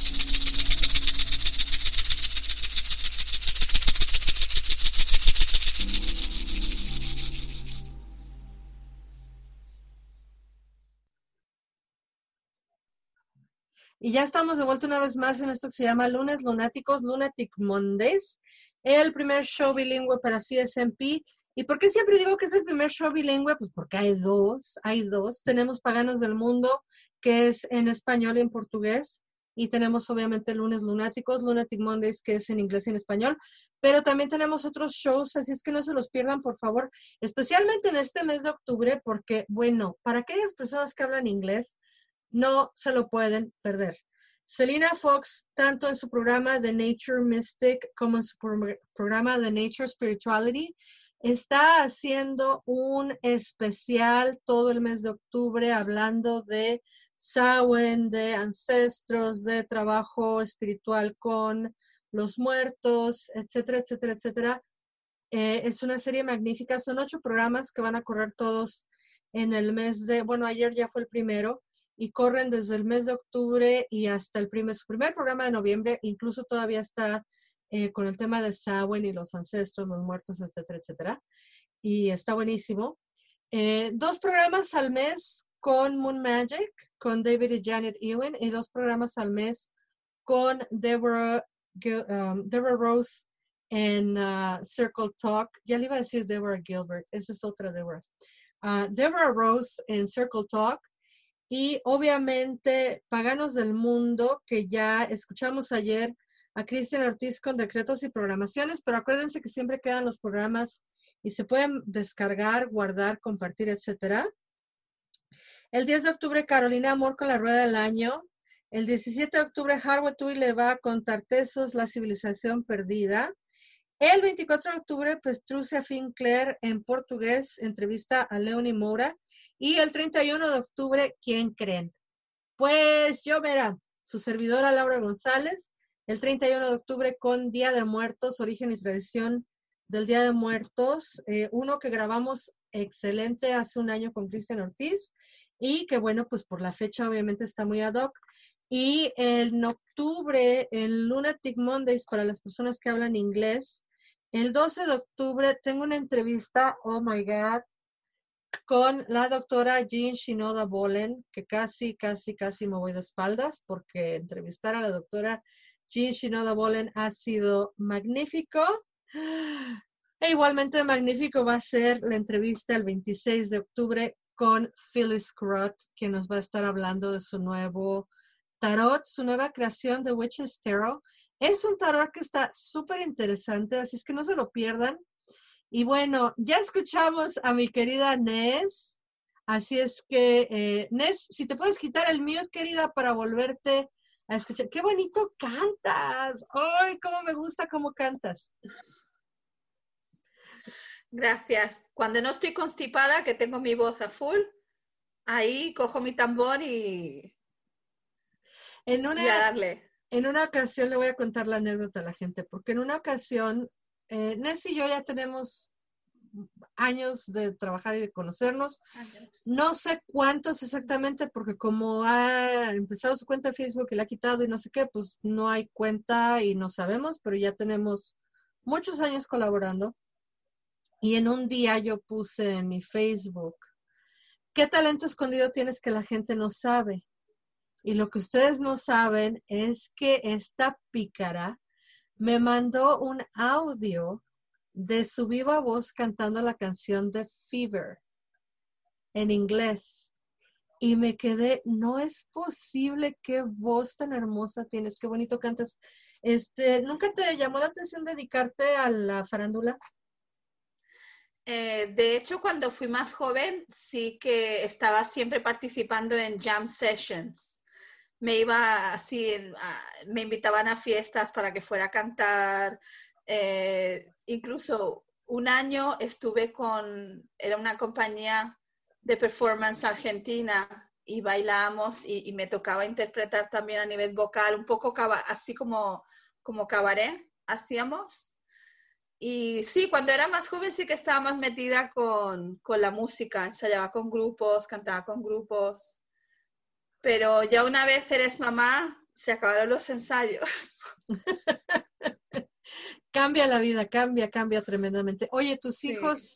Y ya estamos de vuelta una vez más en esto que se llama Lunes Lunáticos, Lunatic Mondays, el primer show bilingüe para CSMP. ¿Y por qué siempre digo que es el primer show bilingüe? Pues porque hay dos. Tenemos Paganos del Mundo, que es en español y en portugués, y tenemos obviamente Lunes Lunáticos, Lunatic Mondays, que es en inglés y en español, pero también tenemos otros shows, así es que no se los pierdan, por favor, especialmente en este mes de octubre, porque, bueno, para aquellas personas que hablan inglés, no se lo pueden perder. Selena Fox, tanto en su programa The Nature Mystic como en su programa The Nature Spirituality, está haciendo un especial todo el mes de octubre hablando de Samhain, de ancestros, de trabajo espiritual con los muertos, etcétera, etcétera, etcétera. Es una serie magnífica. Son 8 programas que van a correr todos en el mes de, bueno, ayer ya fue el primero, y corren desde el mes de octubre y hasta su primer programa de noviembre, incluso todavía está con el tema de Samhain y los ancestros, los muertos, etcétera, etcétera. Y está buenísimo. 2 programas al mes con Moon Magic, con David y Janet Ewen, y 2 programas al mes con Deborah Rose en Circle Talk. Ya le iba a decir Deborah Gilbert, esa es otra Deborah. Deborah Rose en Circle Talk. Y obviamente Paganos del Mundo, que ya escuchamos ayer a Cristian Ortiz con decretos y programaciones, pero acuérdense que siempre quedan los programas y se pueden descargar, guardar, compartir, etcétera. El 10 de octubre, Carolina Amor con la Rueda del Año. El 17 de octubre, Harwetui le va con Tartessos, la civilización perdida. El 24 de octubre, Pestrucia Finclair en portugués, entrevista a Leonie Moura. Y el 31 de octubre, ¿quién creen? Pues yo, verá, su servidora Laura González, el 31 de octubre con Día de Muertos, origen y tradición del Día de Muertos, uno que grabamos excelente hace un año con Cristian Ortiz y que bueno, pues por la fecha obviamente está muy ad hoc. Y en octubre, en Lunatic Mondays, para las personas que hablan inglés, el 12 de octubre tengo una entrevista, oh my God, con la doctora Jean Shinoda Bolen, que casi me voy de espaldas, porque entrevistar a la doctora Jean Shinoda Bolen ha sido magnífico. E igualmente magnífico va a ser la entrevista el 26 de octubre con Phyllis Crott, que nos va a estar hablando de su nuevo tarot, su nueva creación de Witch's Tarot. Es un tarot que está súper interesante, así es que no se lo pierdan. Y bueno, ya escuchamos a mi querida Ness, así es que, Ness, si te puedes quitar el mute, querida, para volverte a escuchar. ¡Qué bonito cantas! ¡Ay, cómo me gusta cómo cantas! Gracias. Cuando no estoy constipada, que tengo mi voz a full, ahí cojo mi tambor y a darle. En una ocasión le voy a contar la anécdota a la gente, porque en una ocasión, Ness y yo ya tenemos años de trabajar y de conocernos. No sé cuántos exactamente, porque como ha empezado su cuenta de Facebook y la ha quitado y no sé qué, pues no hay cuenta y no sabemos, pero ya tenemos muchos años colaborando. Y en un día yo puse en mi Facebook, ¿qué talento escondido tienes que la gente no sabe? Y lo que ustedes no saben es que esta pícara me mandó un audio de su viva voz cantando la canción de Fever en inglés. Y me quedé, no es posible, qué voz tan hermosa tienes, qué bonito cantas. ¿Nunca te llamó la atención dedicarte a la farándula? De hecho, cuando fui más joven, sí que estaba siempre participando en jam sessions. Me iba así, me invitaban a fiestas para que fuera a cantar. Incluso un año estuve era una compañía de performance argentina y bailábamos y me tocaba interpretar también a nivel vocal, un poco así como cabaret hacíamos. Y sí, cuando era más joven sí que estaba más metida con la música, ensayaba con grupos, cantaba con grupos, pero ya una vez eres mamá, se acabaron los ensayos. Cambia la vida, cambia tremendamente. Oye, tus Sí. hijos,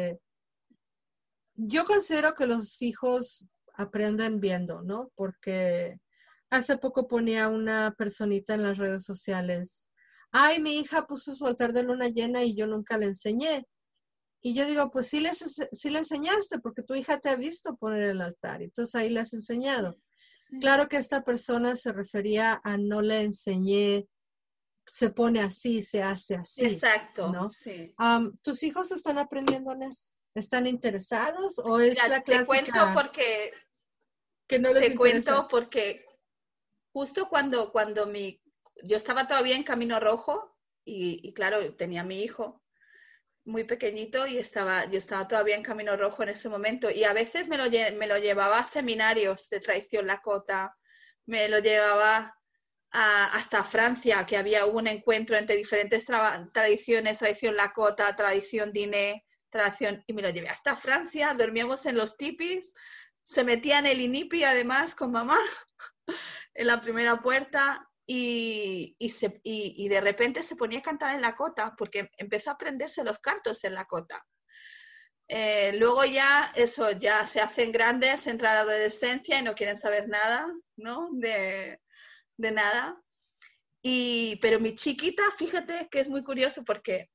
yo considero que los hijos aprenden viendo, ¿no? Porque hace poco ponía una personita en las redes sociales, ay, mi hija puso su altar de luna llena y yo nunca le enseñé. Y yo digo, pues sí le enseñaste, porque tu hija te ha visto poner el altar, entonces ahí le has enseñado. Sí. Claro que esta persona se refería a no le enseñé, se pone así, se hace así. Exacto, ¿no? sí. ¿Tus hijos están aprendiendo, Nes? ¿Están interesados o es Mira, la clásica te cuento porque que no les te interesa? cuento porque justo cuando yo estaba todavía en Camino Rojo y claro, tenía a mi hijo muy pequeñito y yo estaba todavía en Camino Rojo en ese momento y a veces me lo llevaba a seminarios de tradición lakota, me lo llevaba hasta Francia, que había un encuentro entre diferentes tradiciones, tradición lakota, tradición diné, y me lo llevé hasta Francia, dormíamos en los tipis, se metía en el inipi además con mamá en la primera puerta y de repente se ponía a cantar en lakota porque empezó a aprenderse los cantos en lakota. Luego ya se hacen grandes, entran a la adolescencia y no quieren saber nada, ¿no? De nada. Pero mi chiquita, fíjate que es muy curioso porque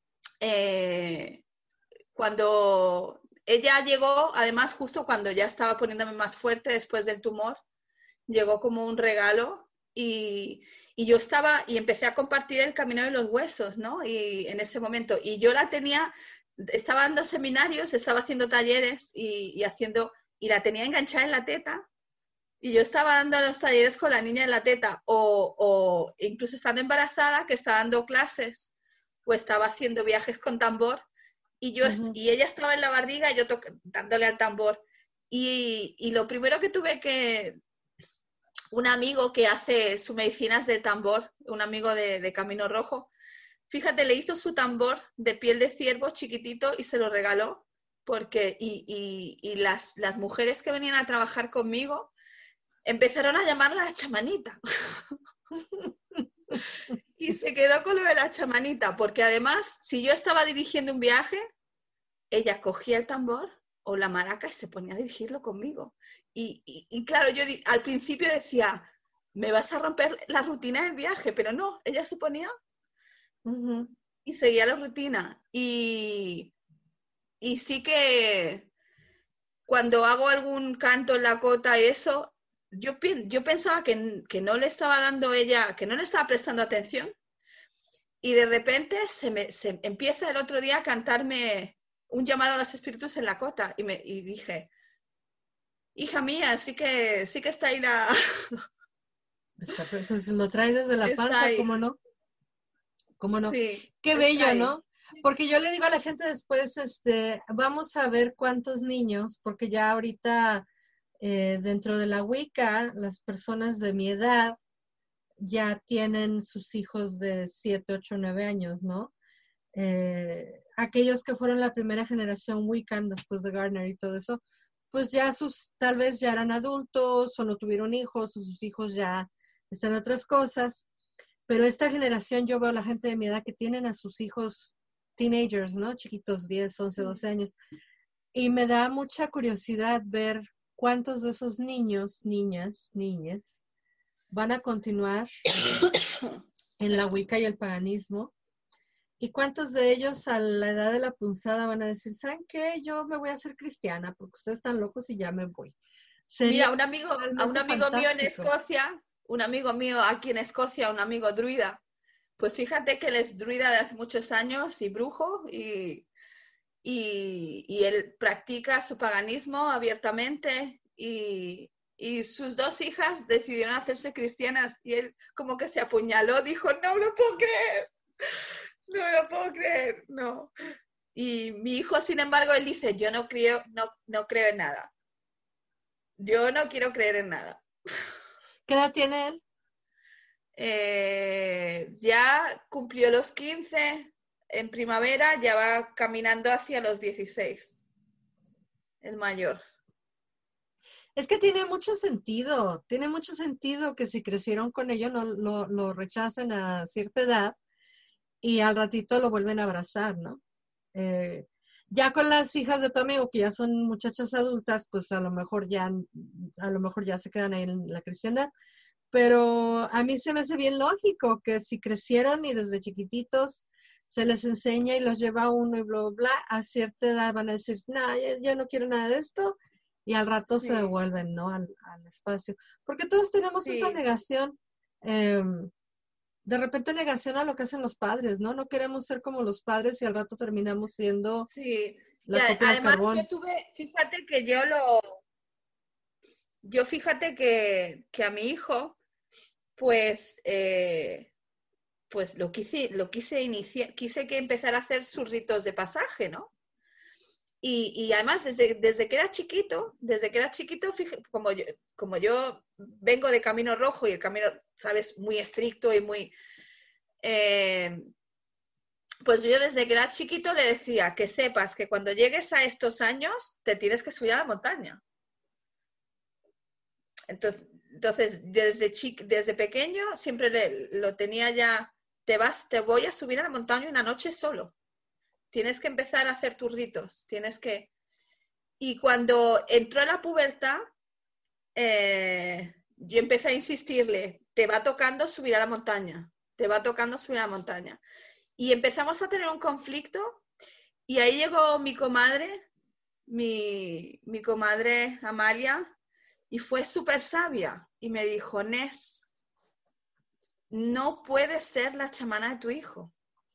cuando ella llegó, además justo cuando ya estaba poniéndome más fuerte después del tumor, llegó como un regalo y yo empecé a compartir el camino de los huesos, ¿no? Y en ese momento, y yo estaba dando seminarios, estaba haciendo talleres y la tenía enganchada en la teta. Y yo estaba dando los talleres con la niña en la teta o incluso estando embarazada, que estaba dando clases o estaba haciendo viajes con tambor y ella estaba en la barriga y yo dándole al tambor. Y lo primero que un amigo que hace sus medicinas del tambor, un amigo de Camino Rojo, fíjate, le hizo su tambor de piel de ciervo chiquitito y se lo regaló porque las mujeres que venían a trabajar conmigo empezaron a llamarla la chamanita. Y se quedó con lo de la chamanita, porque además, si yo estaba dirigiendo un viaje, ella cogía el tambor o la maraca y se ponía a dirigirlo conmigo. Y claro, yo al principio decía, me vas a romper la rutina del viaje, pero no, ella se ponía y seguía la rutina. Y sí que cuando hago algún canto en lakota y eso, yo pensaba que no le estaba dando ella, que no le estaba prestando atención y de repente se empieza el otro día a cantarme un llamado a los espíritus en lakota y dije, hija mía, sí que está ahí la... Pues lo trae desde la panza, ¿cómo no? ¿Cómo no? Sí, qué bello, ¿no? Porque yo le digo a la gente después, vamos a ver cuántos niños, porque ya ahorita dentro de la Wicca, las personas de mi edad ya tienen sus hijos de 7, 8, 9 años, ¿no? Aquellos que fueron la primera generación Wiccan después de Gardner y todo eso, pues ya tal vez ya eran adultos o no tuvieron hijos o sus hijos ya están en otras cosas. Pero esta generación, yo veo a la gente de mi edad que tienen a sus hijos teenagers, ¿no? Chiquitos, 10, 11, 12 años. Y me da mucha curiosidad ver cuántos de esos niños, niñas, van a continuar en la Wicca y el paganismo. Y cuántos de ellos a la edad de la punzada van a decir, ¿saben qué? Yo me voy a hacer cristiana porque ustedes están locos y ya me voy. Mira, a un amigo mío en Escocia, un amigo mío aquí en Escocia, un amigo druida, pues fíjate que él es druida de hace muchos años y brujo y y él practica su paganismo abiertamente y sus 2 hijas decidieron hacerse cristianas y él como que se apuñaló, dijo, no lo puedo creer, no lo puedo creer, no. Y mi hijo, sin embargo, él dice, yo no creo en nada. Yo no quiero creer en nada. ¿Qué edad tiene él? Ya cumplió los 15 en primavera, ya va caminando hacia los 16, el mayor. Es que tiene mucho sentido que si crecieron con ello no lo rechacen a cierta edad y al ratito lo vuelven a abrazar, ¿no? Ya con las hijas de tu amigo que ya son muchachas adultas, pues a lo mejor ya se quedan ahí en la cristiandad. Pero a mí se me hace bien lógico que si crecieron y desde chiquititos se les enseña y los lleva uno y bla, bla, bla, a cierta edad van a decir, no, ya no quiero nada de esto, y al rato se devuelven, ¿no? Al espacio. Porque todos tenemos esa negación, de repente negación a lo que hacen los padres, ¿no? No queremos ser como los padres y al rato terminamos siendo la copia del además carbón. fíjate que fíjate que a mi hijo, pues quise iniciar, quise que empezara a hacer sus ritos de pasaje, ¿no? Y además, desde que era chiquito, fíjate, como yo vengo de Camino Rojo y el camino, sabes, muy estricto y muy... pues yo desde que era chiquito le decía que sepas que cuando llegues a estos años te tienes que subir a la montaña. Entonces desde pequeño siempre lo tenía ya, te voy a subir a la montaña una noche solo. Tienes que empezar a hacer tus ritos, Y cuando entró la pubertad, yo empecé a insistirle, te va tocando subir a la montaña, te va tocando subir a la montaña. Y empezamos a tener un conflicto y ahí llegó mi comadre, mi comadre Amalia, y fue súper sabia y me dijo, Nes, no puedes ser la chamana de tu hijo.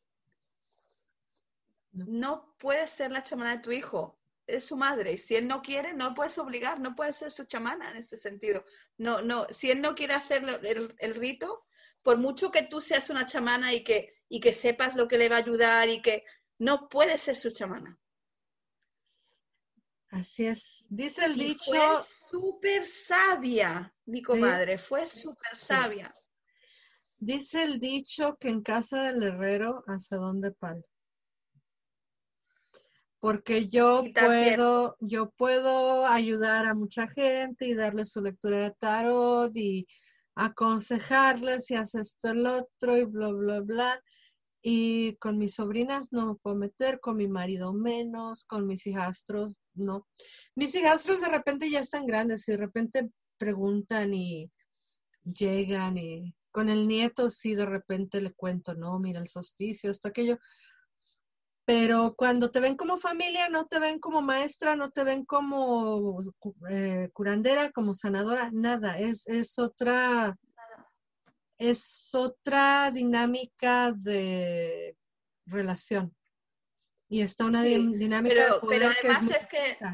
No puedes ser la chamana de tu hijo. Es su madre. Y si él no quiere, no lo puedes obligar, no puedes ser su chamana en este sentido. No, si él no quiere hacer el rito, por mucho que tú seas una chamana y que sepas lo que le va a ayudar y que no puedes ser su chamana. Así es. Dice el dicho... Fue súper sabia, mi comadre, fue súper sabia. Dice el dicho que en casa del herrero, asadón de palo. Porque yo puedo ayudar a mucha gente y darles su lectura de tarot y aconsejarles y hacer esto, el otro y bla, bla, bla. Y con mis sobrinas no me puedo meter, con mi marido menos, con mis hijastros no. Mis hijastros de repente ya están grandes y de repente preguntan y llegan y con el nieto sí de repente le cuento, no, mira el solsticio, esto, aquello. Pero cuando te ven como familia, no te ven como maestra, no te ven como curandera, como sanadora, nada. Es otra dinámica de relación. Y está una dinámica de poder pero además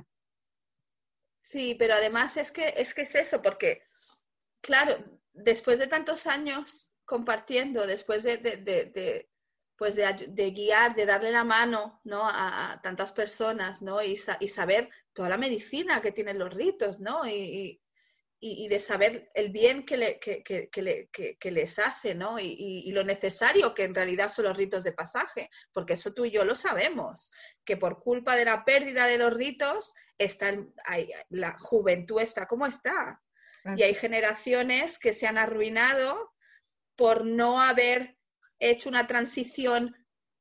pero además es que es eso, porque, claro, después de tantos años compartiendo, después de guiar, de darle la mano, ¿no? a tantas personas, ¿no? Y saber toda la medicina que tienen los ritos, ¿no? Y de saber el bien que les hace, ¿no? Y lo necesario que en realidad son los ritos de pasaje, porque eso tú y yo lo sabemos, que por culpa de la pérdida de los ritos, la juventud está como está. Y hay generaciones que se han arruinado por no haber hecho una transición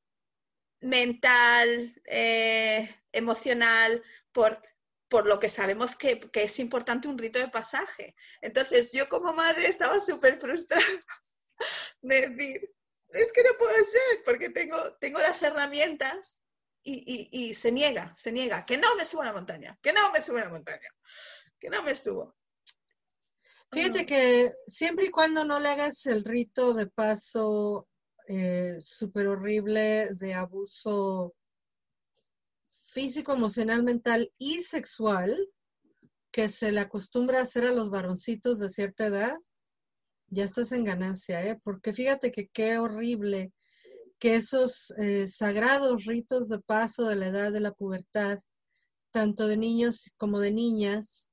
mental, emocional, por lo que sabemos que es importante un rito de pasaje. Entonces, yo como madre estaba súper frustrada de decir, es que no puedo ser, porque tengo las herramientas y se niega, que no me subo a la montaña, que no me subo. Fíjate que siempre y cuando no le hagas el rito de paso súper horrible de abuso físico, emocional, mental y sexual que se le acostumbra a hacer a los varoncitos de cierta edad, ya estás en ganancia, ¿eh? Porque fíjate que qué horrible que esos sagrados ritos de paso de la edad de la pubertad, tanto de niños como de niñas,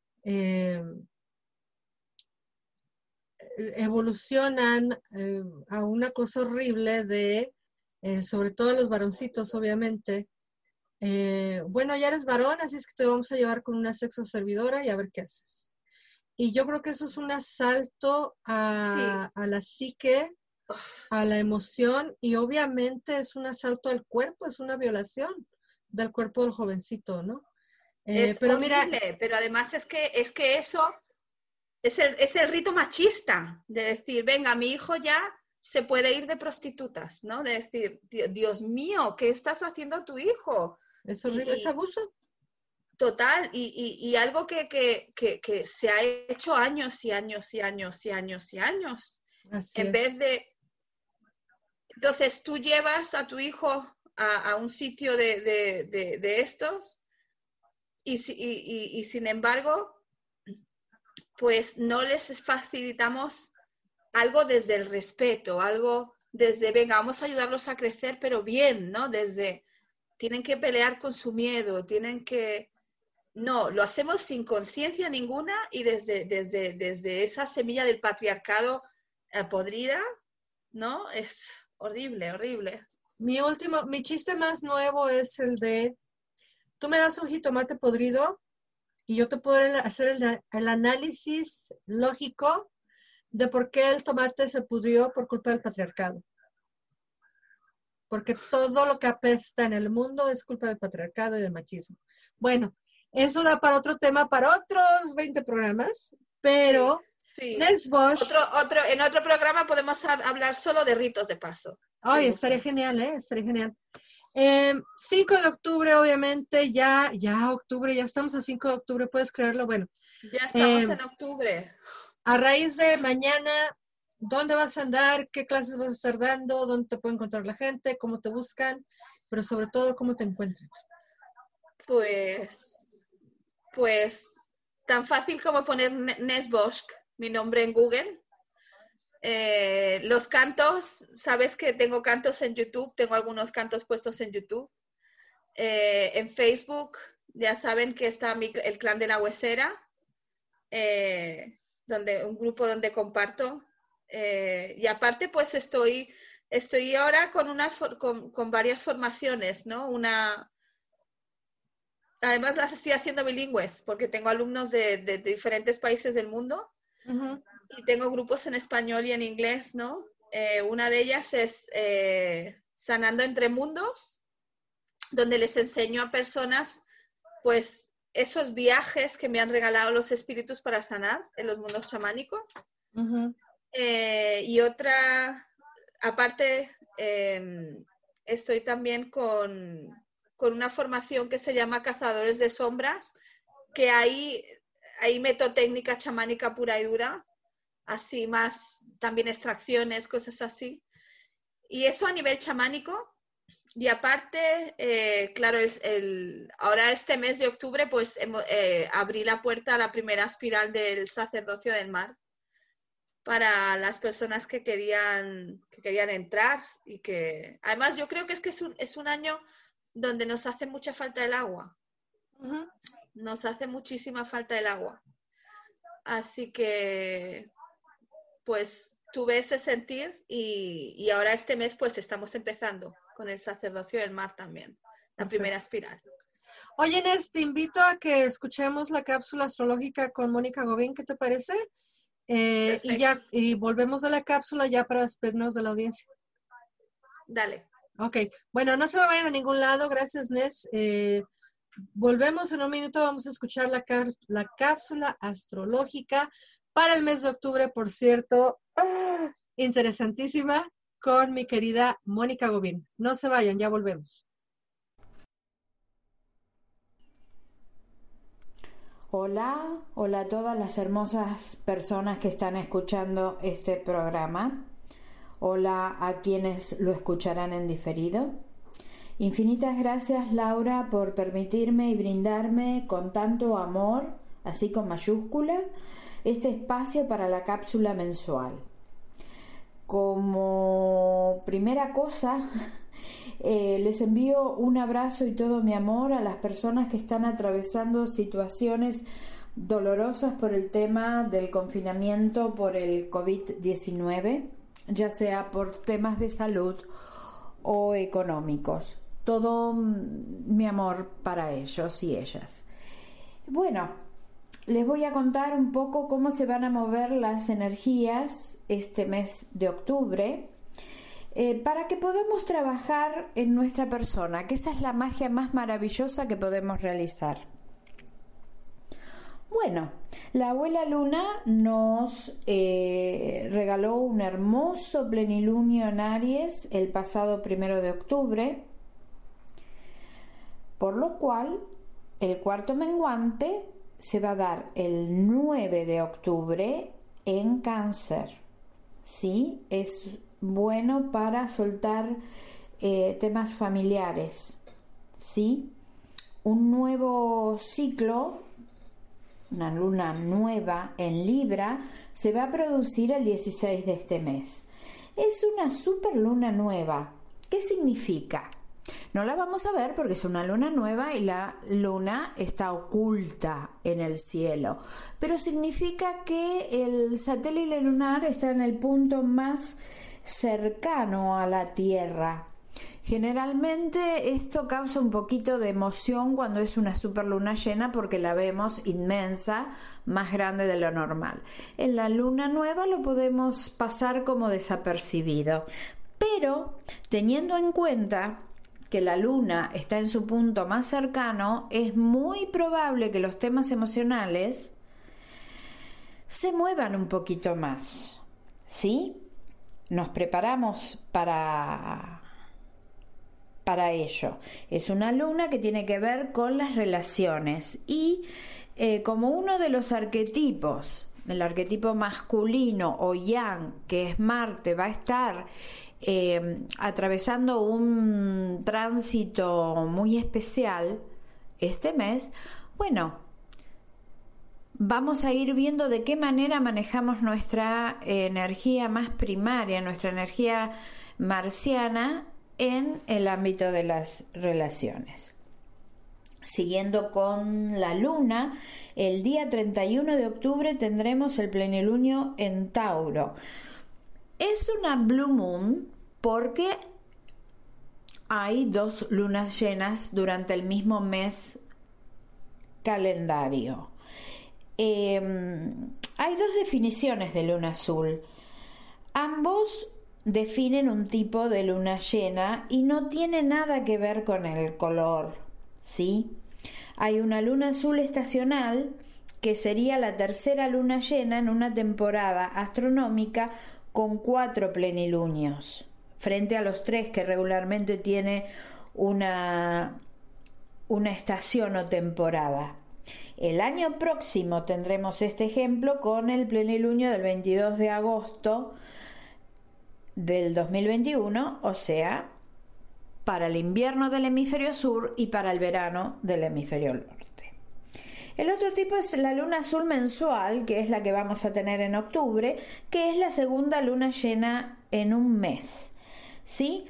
evolucionan a una cosa horrible de, sobre todo los varoncitos, obviamente. Bueno, ya eres varón, así es que te vamos a llevar con una sexo servidora y a ver qué haces. Y yo creo que eso es un asalto a la psique, a la emoción, y obviamente es un asalto al cuerpo, es una violación del cuerpo del jovencito, ¿no? Es pero horrible, mira, pero además es que eso es el rito machista, de decir, venga, mi hijo ya se puede ir de prostitutas, ¿no? De decir, Dios mío, ¿qué estás haciendo a tu hijo? es horrible, es abuso. Total, y algo que se ha hecho años y años y años y años y años. Así en es. vez de... Entonces tú llevas a tu hijo a un sitio de estos y sin embargo, pues no les facilitamos algo desde el respeto, algo desde, venga, vamos a ayudarlos a crecer, pero bien, ¿no? Desde, tienen que pelear con su miedo, tienen que... No, lo hacemos sin conciencia ninguna y desde esa semilla del patriarcado podrida, ¿no? Es horrible, horrible. Mi chiste más nuevo es el de, tú me das un jitomate podrido y yo te puedo hacer el análisis lógico de por qué el tomate se pudrió por culpa del patriarcado. Porque todo lo que apesta en el mundo es culpa del patriarcado y del machismo. Bueno, eso da para otro tema, para otros 20 programas, pero sí. Nels Bosch... En otro programa podemos hablar solo de ritos de paso. Ay, estaría genial, estaría genial. 5 de octubre, obviamente, ya octubre, ya estamos a 5 de octubre, ¿puedes creerlo? Bueno. Ya estamos en octubre. A raíz de mañana, ¿dónde vas a andar? ¿Qué clases vas a estar dando? ¿Dónde te puede encontrar la gente? ¿Cómo te buscan? Pero sobre todo, ¿cómo te encuentran? Pues tan fácil como poner Nels Bosch, mi nombre en Google. Los cantos, sabes que tengo cantos en YouTube, tengo algunos cantos puestos en YouTube. En Facebook, ya saben que está el Clan de la Huesera, un grupo donde comparto. Y aparte, pues estoy ahora con varias formaciones, ¿no? Además las estoy haciendo bilingües, porque tengo alumnos de diferentes países del mundo. Uh-huh. Y tengo grupos en español y en inglés, ¿no? Una de ellas es Sanando entre Mundos, donde les enseño a personas, pues, esos viajes que me han regalado los espíritus para sanar en los mundos chamánicos. Uh-huh. Y otra, aparte, estoy también con una formación que se llama Cazadores de Sombras, que ahí meto técnica chamánica pura y dura, así más también extracciones, cosas así. Y eso a nivel chamánico. Y aparte, claro, ahora este mes de octubre, pues abrí la puerta a la primera espiral del sacerdocio del mar para las personas que querían entrar y que... Además, yo creo que es un año donde nos hace mucha falta el agua. Uh-huh. Nos hace muchísima falta el agua. Así que, pues, tuve ese sentir y ahora este mes, pues, estamos empezando con el sacerdocio del mar también, la primera espiral. Oye, Inés, te invito a que escuchemos la cápsula astrológica con Mónica Gobín, ¿qué te parece? Y volvemos a la cápsula ya para despedirnos de la audiencia. Dale. Ok, bueno, no se me vayan a ningún lado, gracias, Inés. Volvemos en un minuto, vamos a escuchar la cápsula astrológica para el mes de octubre, por cierto, interesantísima, con mi querida Mónica Gobín. No se vayan, ya volvemos. Hola a todas las hermosas personas que están escuchando este programa. Hola a quienes lo escucharán en diferido. Infinitas gracias, Laura, por permitirme y brindarme con tanto amor, así con mayúsculas, este espacio para la cápsula mensual. Como primera cosa, les envío un abrazo y todo mi amor a las personas que están atravesando situaciones dolorosas por el tema del confinamiento por el COVID-19, ya sea por temas de salud o económicos. Todo mi amor para ellos y ellas. Bueno, les voy a contar un poco cómo se van a mover las energías este mes de octubre para que podamos trabajar en nuestra persona, que esa es la magia más maravillosa que podemos realizar. Bueno, la abuela Luna nos regaló un hermoso plenilunio en Aries el pasado 1 de octubre, por lo cual el cuarto menguante se va a dar el 9 de octubre en Cáncer. ¿Sí? Es bueno para soltar temas familiares. ¿Sí? Un nuevo ciclo, una luna nueva en Libra, se va a producir el 16 de este mes. Es una super luna nueva. ¿Qué significa? No la vamos a ver porque es una luna nueva y la luna está oculta en el cielo, pero significa que el satélite lunar está en el punto más cercano a la Tierra. Generalmente esto causa un poquito de emoción cuando es una superluna llena porque la vemos inmensa, más grande de lo normal. En la luna nueva lo podemos pasar como desapercibido, pero teniendo en cuenta que la luna está en su punto más cercano, es muy probable que los temas emocionales se muevan un poquito más. ¿Sí? Nos preparamos para ello. Es una luna que tiene que ver con las relaciones y como uno de los arquetipos, el arquetipo masculino o yang, que es Marte, va a estar atravesando un tránsito muy especial este mes, bueno, vamos a ir viendo de qué manera manejamos nuestra energía más primaria, nuestra energía marciana en el ámbito de las relaciones. Siguiendo con la luna, el día 31 de octubre tendremos el plenilunio en Tauro. Es una blue moon porque hay 2 lunas llenas durante el mismo mes calendario. Hay 2 definiciones de luna azul. Ambos definen un tipo de luna llena y no tiene nada que ver con el color, ¿sí? Hay una luna azul estacional que sería la tercera luna llena en una temporada astronómica con 4 plenilunios, frente a los 3 que regularmente tiene una estación o temporada. El año próximo tendremos este ejemplo con el plenilunio del 22 de agosto del 2021, o sea, para el invierno del hemisferio sur y para el verano del hemisferio norte. El otro tipo es la luna azul mensual, que es la que vamos a tener en octubre, que es la segunda luna llena en un mes, ¿sí?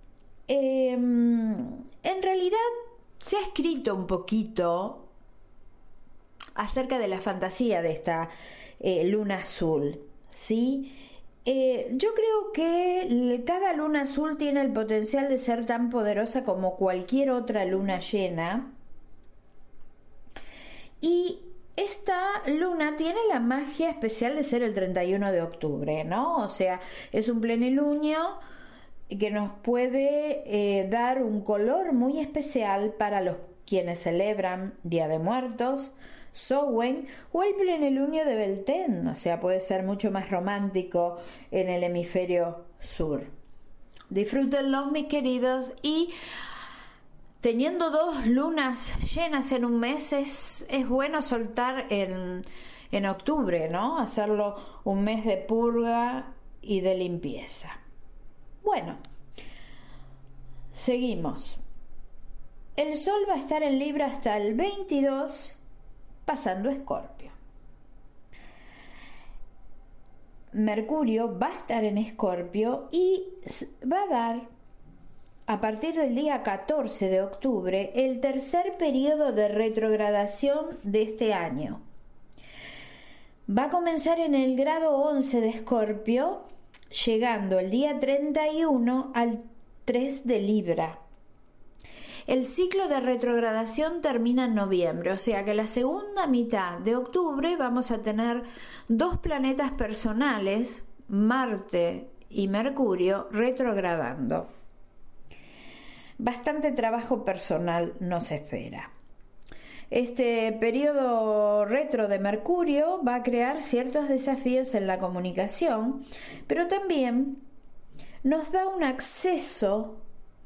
En realidad se ha escrito un poquito acerca de la fantasía de esta luna azul, ¿sí? Yo creo que cada luna azul tiene el potencial de ser tan poderosa como cualquier otra luna llena, y esta luna tiene la magia especial de ser el 31 de octubre, ¿no? O sea, es un plenilunio que nos puede dar un color muy especial para los quienes celebran Día de Muertos, Samhain o el plenilunio de Beltane, o sea, puede ser mucho más romántico en el hemisferio sur. Disfrútenlos, mis queridos, y teniendo 2 lunas llenas en un mes es bueno soltar en octubre, ¿no? Hacerlo un mes de purga y de limpieza. Bueno, seguimos. el Sol va a estar en Libra hasta el 22, pasando a Escorpio. Mercurio va a estar en Escorpio y va a dar, a partir del día 14 de octubre, el tercer periodo de retrogradación de este año. Va a comenzar en el grado 11 de Escorpio, llegando el día 31 al 3 de Libra. El ciclo de retrogradación termina en noviembre, o sea que la segunda mitad de octubre vamos a tener dos planetas personales, Marte y Mercurio, retrogradando. Bastante trabajo personal nos espera. Este periodo retro de Mercurio va a crear ciertos desafíos en la comunicación, pero también nos da un acceso,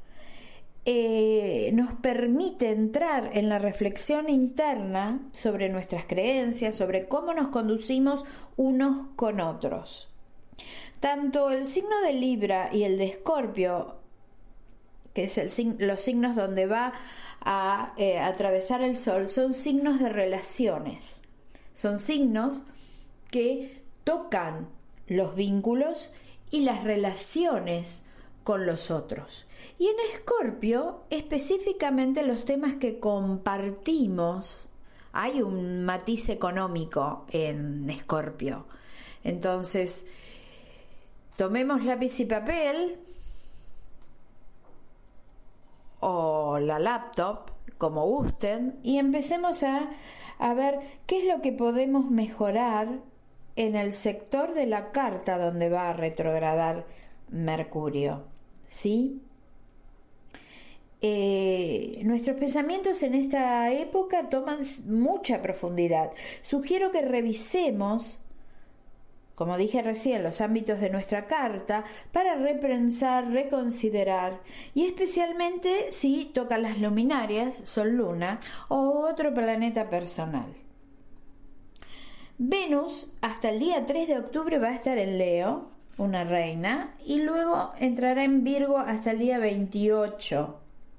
nos permite entrar en la reflexión interna sobre nuestras creencias, sobre cómo nos conducimos unos con otros. Tanto el signo de Libra y el de Escorpio, que es los signos donde va a atravesar el Sol, son signos de relaciones, son signos que tocan los vínculos y las relaciones con los otros. Y en Escorpio, específicamente los temas que compartimos, hay un matiz económico en Escorpio. Entonces, tomemos lápiz y papel o la laptop, como gusten, y empecemos a ver qué es lo que podemos mejorar en el sector de la carta donde va a retrogradar Mercurio, ¿sí? Nuestros pensamientos en esta época toman mucha profundidad. Sugiero que revisemos, como dije recién, los ámbitos de nuestra carta para repensar, reconsiderar, y especialmente si tocan las luminarias, Sol, Luna o otro planeta personal. Venus hasta el día 3 de octubre va a estar en Leo, una reina, y luego entrará en Virgo hasta el día 28.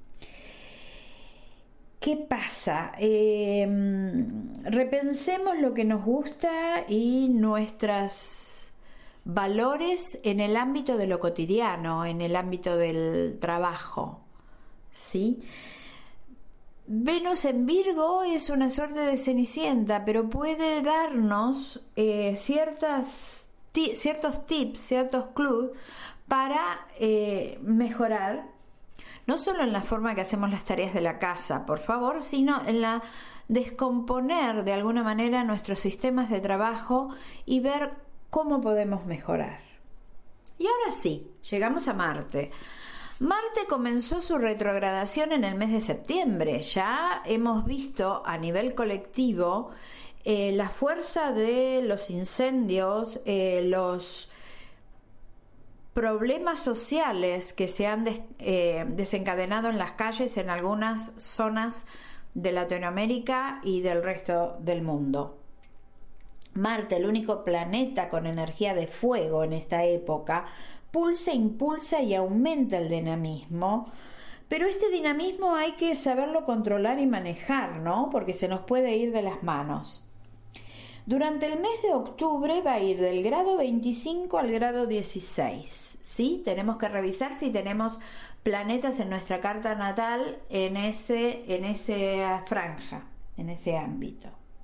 ¿Qué pasa? Repensemos lo que nos gusta y nuestros valores en el ámbito de lo cotidiano, en el ámbito del trabajo, ¿sí? Venus en Virgo es una suerte de Cenicienta, pero puede darnos ciertos tips, ciertos clues para mejorar, no solo en la forma que hacemos las tareas de la casa, por favor, sino en la descomponer de alguna manera nuestros sistemas de trabajo y ver cómo podemos mejorar. Y ahora sí, llegamos a Marte. Marte comenzó su retrogradación en el mes de septiembre. Ya hemos visto a nivel colectivo la fuerza de los incendios, los problemas sociales que se han desencadenado en las calles en algunas zonas de Latinoamérica y del resto del mundo. Marte, el único planeta con energía de fuego en esta época, pulsa, impulsa y aumenta el dinamismo, pero este dinamismo hay que saberlo controlar y manejar, ¿no? Porque se nos puede ir de las manos. Durante el mes de octubre va a ir del grado 25 al grado 16, ¿sí? Tenemos que revisar si tenemos planetas en nuestra carta natal en esa franja, en ese ámbito.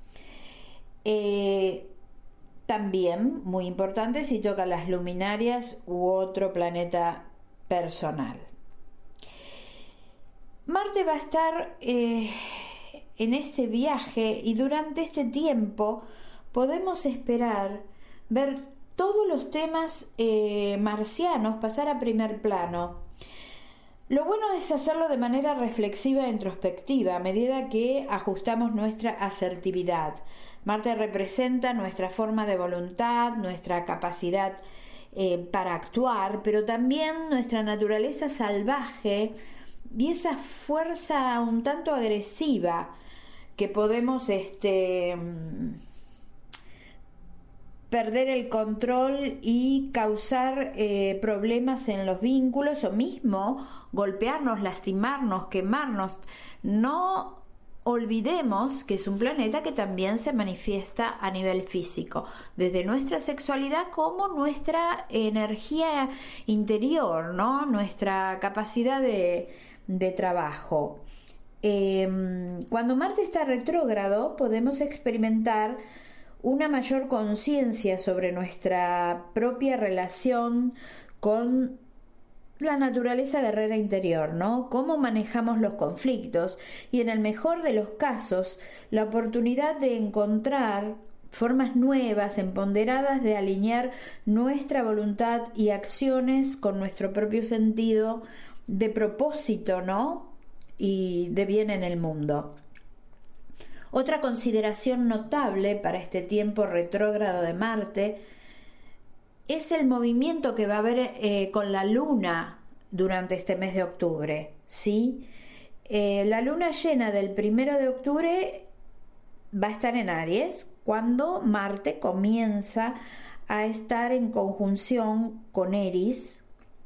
También, muy importante, si toca las luminarias u otro planeta personal. Marte va a estar en este viaje y durante este tiempo podemos esperar ver todos los temas marcianos pasar a primer plano. Lo bueno es hacerlo de manera reflexiva e introspectiva a medida que ajustamos nuestra asertividad. Marte representa nuestra forma de voluntad, nuestra capacidad para actuar, pero también nuestra naturaleza salvaje y esa fuerza un tanto agresiva que podemos perder el control y causar problemas en los vínculos o mismo golpearnos, lastimarnos, quemarnos. No olvidemos que es un planeta que también se manifiesta a nivel físico, desde nuestra sexualidad como nuestra energía interior, ¿no? Nuestra capacidad de trabajo. Cuando Marte está retrógrado, podemos experimentar una mayor conciencia sobre nuestra propia relación con la naturaleza guerrera interior, ¿no? Cómo manejamos los conflictos y, en el mejor de los casos, la oportunidad de encontrar formas nuevas, empoderadas de alinear nuestra voluntad y acciones con nuestro propio sentido de propósito, ¿no? Y de bien en el mundo. Otra consideración notable para este tiempo retrógrado de Marte es el movimiento que va a haber con la Luna durante este mes de octubre, ¿sí? La Luna llena del 1 de octubre va a estar en Aries, cuando Marte comienza a estar en conjunción con Eris,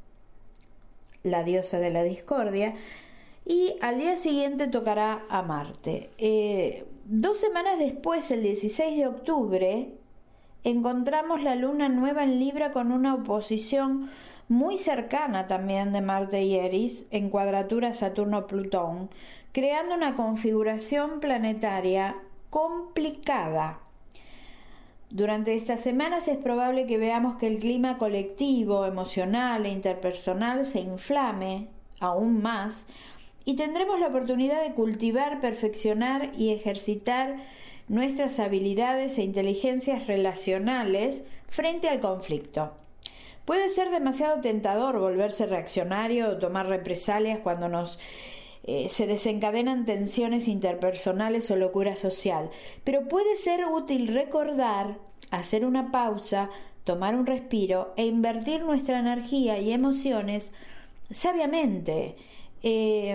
la diosa de la discordia, y al día siguiente tocará a Marte. 2 semanas después, el 16 de octubre, encontramos la luna nueva en Libra con una oposición muy cercana también de Marte y Eris en cuadratura Saturno-Plutón, creando una configuración planetaria complicada. Durante estas semanas es probable que veamos que el clima colectivo, emocional e interpersonal se inflame aún más, y tendremos la oportunidad de cultivar, perfeccionar y ejercitar nuestras habilidades e inteligencias relacionales frente al conflicto. Puede ser demasiado tentador volverse reaccionario o tomar represalias cuando se desencadenan tensiones interpersonales o locura social, pero puede ser útil recordar, hacer una pausa, tomar un respiro e invertir nuestra energía y emociones sabiamente. Es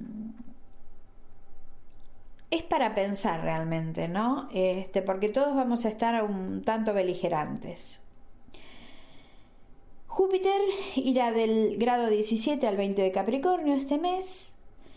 para pensar realmente, ¿no? Porque todos vamos a estar un tanto beligerantes. Júpiter irá del grado 17 al 20 de Capricornio este mes.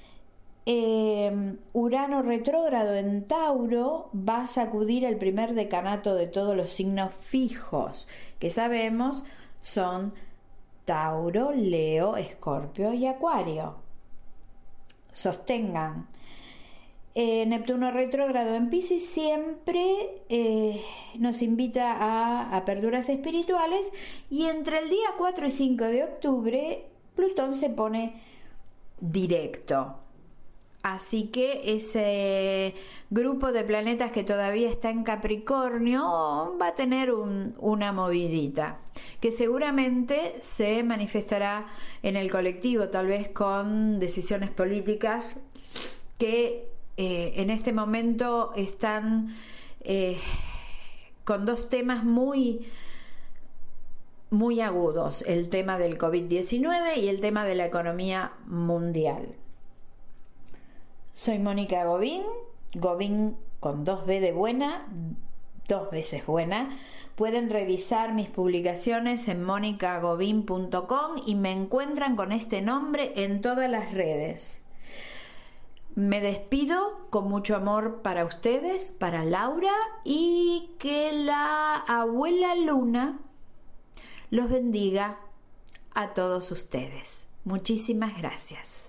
Urano retrógrado en Tauro va a sacudir el primer decanato de todos los signos fijos, que sabemos son Tauro, Leo, Escorpio y Acuario. Sostengan. Neptuno retrógrado en Piscis siempre nos invita a aperturas espirituales, y entre el día 4 y 5 de octubre Plutón se pone directo. Así que ese grupo de planetas que todavía está en Capricornio va a tener una movidita que seguramente se manifestará en el colectivo, tal vez con decisiones políticas que en este momento están con dos temas muy agudos: el tema del COVID-19 y el tema de la economía mundial. Soy Mónica Gobín con 2B de buena, 2 veces buena. Pueden revisar mis publicaciones en monicagobin.com y me encuentran con este nombre en todas las redes. Me despido con mucho amor para ustedes, para Laura, y que la abuela Luna los bendiga a todos ustedes. Muchísimas gracias.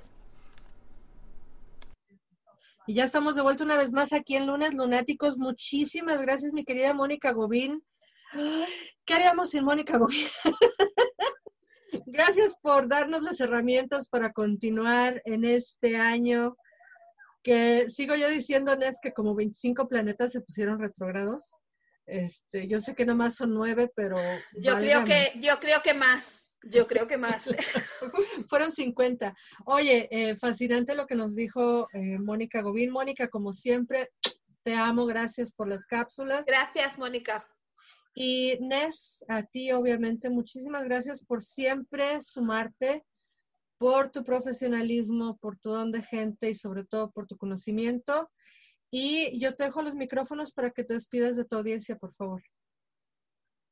Y ya estamos de vuelta una vez más aquí en Lunes Lunáticos. Muchísimas gracias, mi querida Mónica Gobín. ¿Qué haríamos sin Mónica Gobín? Gracias por darnos las herramientas para continuar en este año, que sigo yo diciendo, Nes, que como 25 planetas se pusieron retrógrados. Yo sé que nomás son 9, pero yo creo que más. Fueron 50. Oye, fascinante lo que nos dijo Mónica Gobín. Mónica, como siempre, te amo. Gracias por las cápsulas. Gracias, Mónica. Y Nes, a ti obviamente, muchísimas gracias por siempre sumarte, por tu profesionalismo, por tu don de gente y sobre todo por tu conocimiento. Y yo te dejo los micrófonos para que te despidas de tu audiencia, por favor.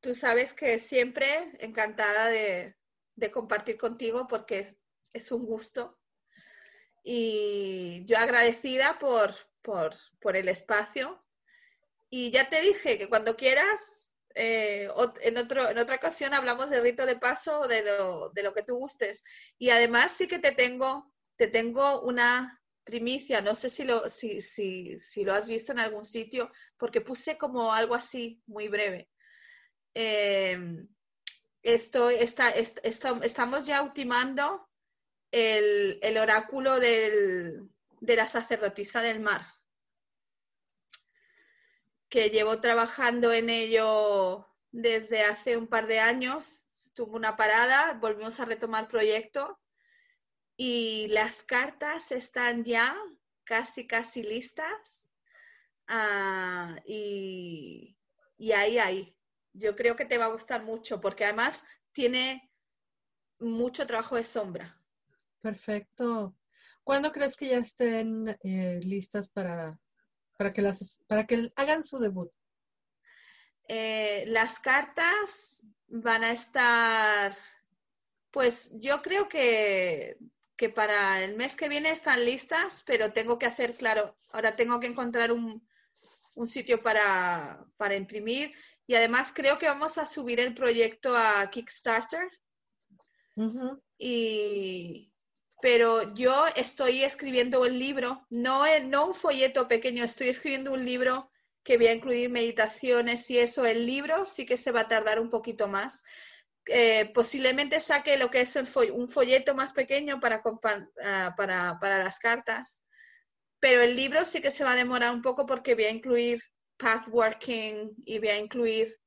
tú sabes que siempre encantada de compartir contigo porque es un gusto. Y yo agradecida por el espacio. Y ya te dije que cuando quieras, en otra ocasión hablamos del rito de paso o de lo que tú gustes. Y además sí que te tengo una primicia, no sé si lo has visto en algún sitio, porque puse como algo así, muy breve. Estamos ya ultimando el oráculo de la sacerdotisa del mar, que llevo trabajando en ello desde hace un par de años. Tuvo una parada, volvimos a retomar proyecto y las cartas están ya casi listas. Y ahí. Yo creo que te va a gustar mucho porque además tiene mucho trabajo de sombra. Perfecto. ¿Cuándo crees que ya estén listas para que hagan su debut? Las cartas van a estar, pues yo creo que para el mes que viene están listas, pero tengo que hacer, claro, ahora tengo que encontrar un sitio para imprimir y además creo que vamos a subir el proyecto a Kickstarter. Uh-huh. Pero yo estoy escribiendo un libro, no un folleto pequeño, estoy escribiendo un libro que voy a incluir meditaciones y eso. El libro sí que se va a tardar un poquito más. Posiblemente saque lo que es un folleto más pequeño para las cartas, pero el libro sí que se va a demorar un poco porque voy a incluir pathworking y voy a incluir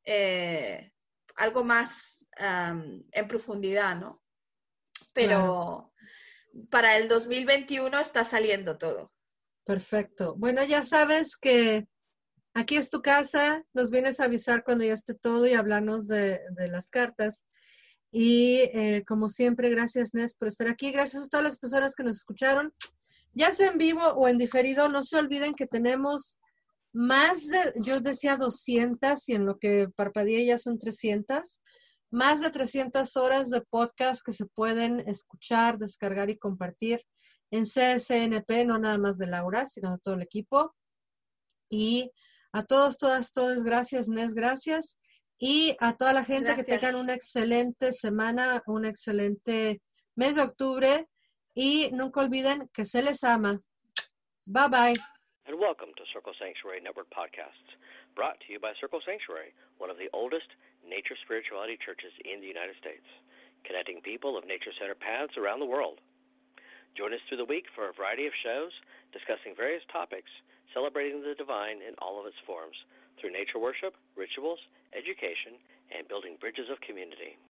algo más en profundidad, ¿no? Pero para el 2021 está saliendo todo. Perfecto. Bueno, ya sabes que aquí es tu casa, nos vienes a avisar cuando ya esté todo y hablarnos de las cartas. Y como siempre, gracias Nes por estar aquí. Gracias a todas las personas que nos escucharon, ya sea en vivo o en diferido. No se olviden que tenemos yo decía 200 y en lo que parpadeé ya son 300. Más de 300 horas de podcast que se pueden escuchar, descargar y compartir en CSNP, no nada más de Laura, sino de todo el equipo. Y a todos, todas, gracias, Nes, gracias. Y a toda la gente que tengan una excelente semana, un excelente mes de octubre. Y nunca olviden que se les ama. Bye, bye. And welcome to Circle Sanctuary Network Podcasts, brought to you by Circle Sanctuary, one of the oldest nature spirituality churches in the United States, connecting people of nature-centered paths around the world. Join us through the week for a variety of shows discussing various topics, celebrating the divine in all of its forms, through nature worship, rituals, education, and building bridges of community.